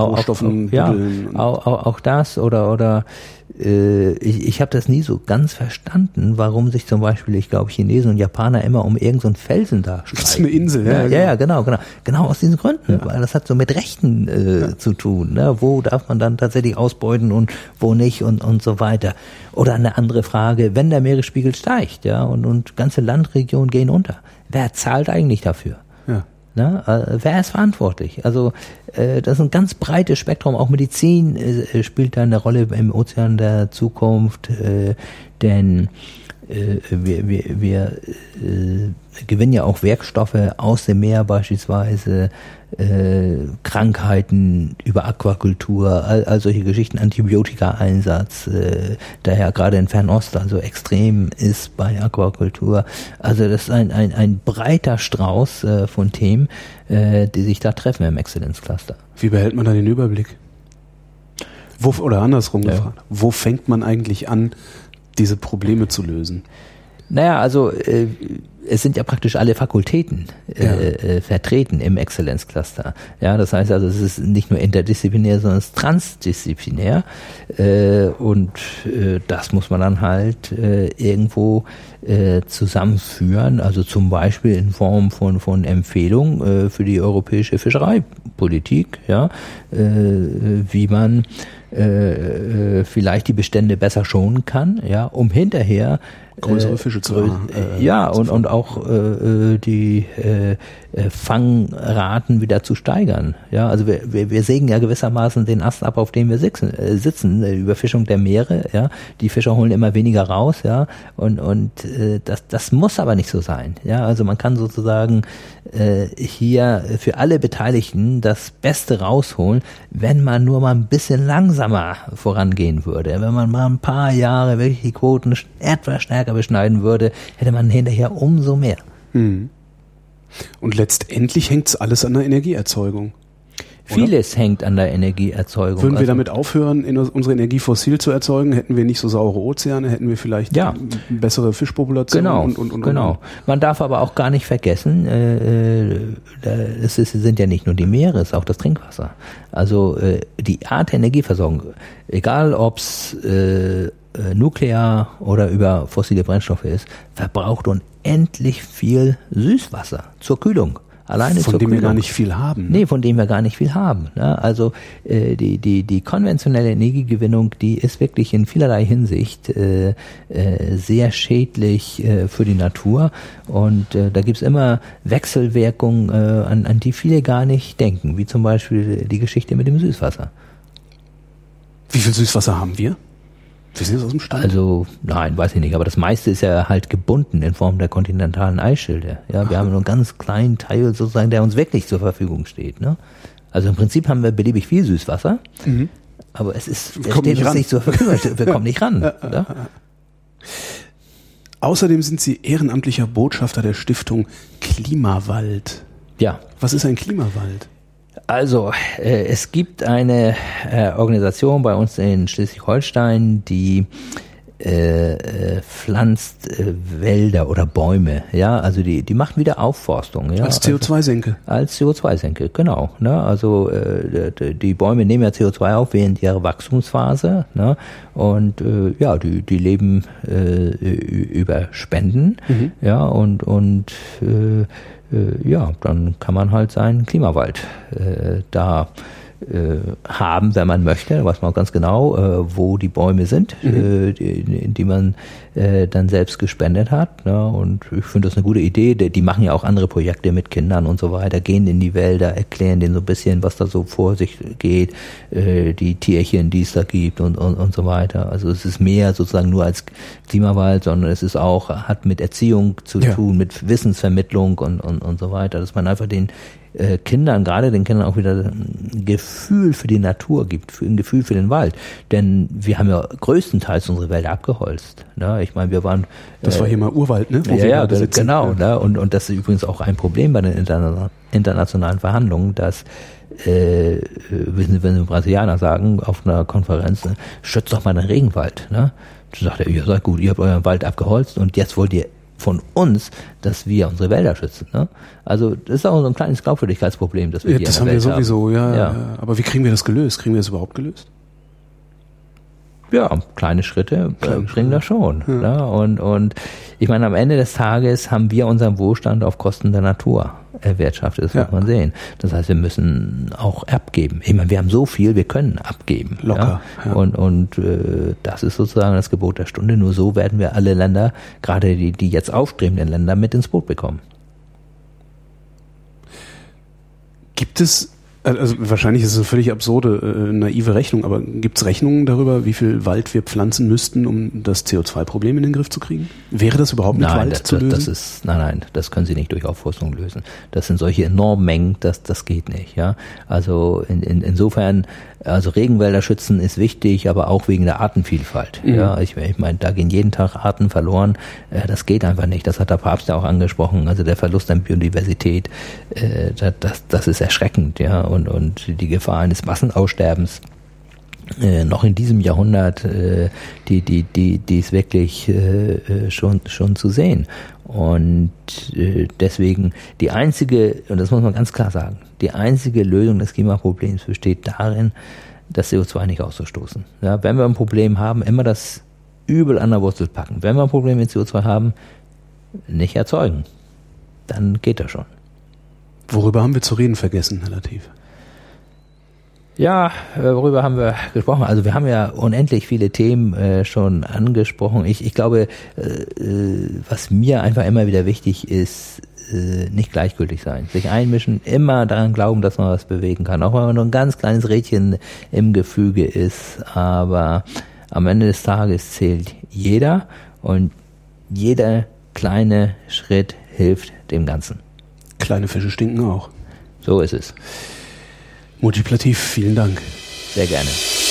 Auch das oder ich habe das nie so ganz verstanden, warum sich zum Beispiel, ich glaube, Chinesen und Japaner immer um irgendeinen Felsen da streiten. Das ist eine Insel, ja, genau aus diesen Gründen, weil das hat so mit Rechten zu tun, ne? Wo darf man dann tatsächlich ausbeuten und wo nicht und so weiter. Oder eine andere Frage, wenn der Meeresspiegel steigt, ja, und ganze Landregionen gehen unter, wer zahlt eigentlich dafür? Ja. Na, wer ist verantwortlich? Also das ist ein ganz breites Spektrum. Auch Medizin spielt da eine Rolle im Ozean der Zukunft, denn wir gewinnen ja auch Werkstoffe aus dem Meer, beispielsweise Krankheiten über Aquakultur, all solche Geschichten, Antibiotika-Einsatz, der ja gerade in Fernost also extrem ist bei Aquakultur. Also das ist ein breiter Strauß von Themen, die sich da treffen im Exzellenzcluster. Wie behält man da den Überblick? Oder andersrum gefragt, wo fängt man eigentlich an, diese Probleme zu lösen? Naja, also es sind ja praktisch alle Fakultäten vertreten im Exzellenzcluster. Ja, das heißt also, es ist nicht nur interdisziplinär, sondern es ist transdisziplinär. Und das muss man dann halt irgendwo zusammenführen, also zum Beispiel in Form von Empfehlungen für die europäische Fischereipolitik, ja, wie man vielleicht die Bestände besser schonen kann, ja, um hinterher größere Fische zu haben. Und auch die Fangraten wieder zu steigern. Ja, also wir sägen ja gewissermaßen den Ast ab, auf dem wir sitzen, Überfischung der Meere. Ja, die Fischer holen immer weniger raus. Ja, und das muss aber nicht so sein. Ja, also man kann sozusagen hier für alle Beteiligten das Beste rausholen, wenn man nur mal ein bisschen langsamer vorangehen würde. Wenn man mal ein paar Jahre wirklich die Quoten etwas stärker beschneiden würde, hätte man hinterher umso mehr. Hm. Und letztendlich hängt es alles an der Energieerzeugung. Vieles hängt an der Energieerzeugung. Würden wir damit aufhören, unsere Energie fossil zu erzeugen, hätten wir nicht so saure Ozeane, hätten wir vielleicht bessere Fischpopulationen. Genau. Man darf aber auch gar nicht vergessen, es sind ja nicht nur die Meere, es ist auch das Trinkwasser. Also die Art der Energieversorgung, egal ob es nuklear oder über fossile Brennstoffe ist, verbraucht unendlich viel Süßwasser zur Kühlung. Alleine von dem wir gar nicht viel haben. Nee, von dem wir gar nicht viel haben. Ne? Also die konventionelle Energiegewinnung, die ist wirklich in vielerlei Hinsicht sehr schädlich für die Natur. Und da gibt's immer Wechselwirkungen, an die viele gar nicht denken, wie zum Beispiel die Geschichte mit dem Süßwasser. Wie viel Süßwasser haben wir? Wir sind jetzt aus dem Stand. Also, nein, weiß ich nicht, aber das meiste ist ja halt gebunden in Form der kontinentalen Eisschilde. Ja, wir haben nur einen ganz kleinen Teil sozusagen, der uns wirklich zur Verfügung steht. Ne? Also im Prinzip haben wir beliebig viel Süßwasser, aber es steht uns nicht zur Verfügung, wir kommen nicht ran. Ja? Außerdem sind Sie ehrenamtlicher Botschafter der Stiftung Klimawald. Ja. Was ist ein Klimawald? Also, es gibt eine Organisation bei uns in Schleswig-Holstein, die pflanzt Wälder oder Bäume, ja, also die machen wieder Aufforstung. Ja, als CO2-Senke. Als CO2-Senke, genau. Ne? Also die Bäume nehmen ja CO2 auf während ihrer Wachstumsphase, ne? Und die leben über Spenden, ja, und dann kann man halt seinen Klimawald da haben, wenn man möchte, weiß man auch ganz genau, wo die Bäume sind, die man dann selbst gespendet hat. Ne? Und ich finde das eine gute Idee. Die machen ja auch andere Projekte mit Kindern und so weiter, gehen in die Wälder, erklären denen so ein bisschen, was da so vor sich geht, die Tierchen, die es da gibt und so weiter. Also es ist mehr sozusagen nur als Klimawald, sondern es ist auch, hat mit Erziehung zu tun, mit Wissensvermittlung und so weiter, dass man einfach den Kindern, gerade den Kindern auch wieder ein Gefühl für die Natur gibt, ein Gefühl für den Wald. Denn wir haben ja größtenteils unsere Wälder abgeholzt. Ne? Ich meine, wir waren... Das war hier mal Urwald, ne? Wo ja, genau. Ne? Und das ist übrigens auch ein Problem bei den internationalen Verhandlungen, dass wenn die Brasilianer sagen auf einer Konferenz, schützt doch mal den Regenwald. Ne? Da sagt er, ihr seid gut, ihr habt euren Wald abgeholzt und jetzt wollt ihr von uns, dass wir unsere Wälder schützen. Ne? Also das ist auch so ein kleines Glaubwürdigkeitsproblem, das wir hier das in der Welt haben. Das haben wir sowieso, ja. Aber wie kriegen wir das gelöst? Kriegen wir das überhaupt gelöst? Ja, kleine Schritte bringen das schon. Ja. Ne? Und ich meine, am Ende des Tages haben wir unseren Wohlstand auf Kosten der Natur erwirtschaftet, das muss man sehen. Das heißt, wir müssen auch abgeben. Ich meine, wir haben so viel, wir können abgeben. Locker. Ja? Und das ist sozusagen das Gebot der Stunde. Nur so werden wir alle Länder, gerade die jetzt aufstrebenden Länder, mit ins Boot bekommen. Gibt es, also wahrscheinlich ist es eine völlig absurde, naive Rechnung, aber gibt es Rechnungen darüber, wie viel Wald wir pflanzen müssten, um das CO2-Problem in den Griff zu kriegen? Wäre das überhaupt mit Wald zu lösen? Nein, das können Sie nicht durch Aufforstung lösen. Das sind solche enormen Mengen, das geht nicht. Ja, also insofern, also Regenwälder schützen ist wichtig, aber auch wegen der Artenvielfalt. Ja, ich meine, da gehen jeden Tag Arten verloren. Das geht einfach nicht. Das hat der Papst ja auch angesprochen. Also der Verlust an Biodiversität, das ist erschreckend. Ja. Und die Gefahr eines Massenaussterbens noch in diesem Jahrhundert, die ist wirklich schon zu sehen. Und deswegen die einzige, und das muss man ganz klar sagen, die einzige Lösung des Klimaproblems besteht darin, das CO2 nicht auszustoßen. Ja, wenn wir ein Problem haben, immer das Übel an der Wurzel packen. Wenn wir ein Problem mit CO2 haben, nicht erzeugen. Dann geht das schon. Worüber haben wir zu reden vergessen, Herr Latif? Ja, worüber haben wir gesprochen? Also wir haben ja unendlich viele Themen schon angesprochen. Ich glaube, was mir einfach immer wieder wichtig ist, nicht gleichgültig sein, sich einmischen, immer daran glauben, dass man was bewegen kann, auch wenn man nur ein ganz kleines Rädchen im Gefüge ist, aber am Ende des Tages zählt jeder und jeder kleine Schritt hilft dem Ganzen. Kleine Fische stinken auch. So ist es. Mujib Latif, vielen Dank. Sehr gerne.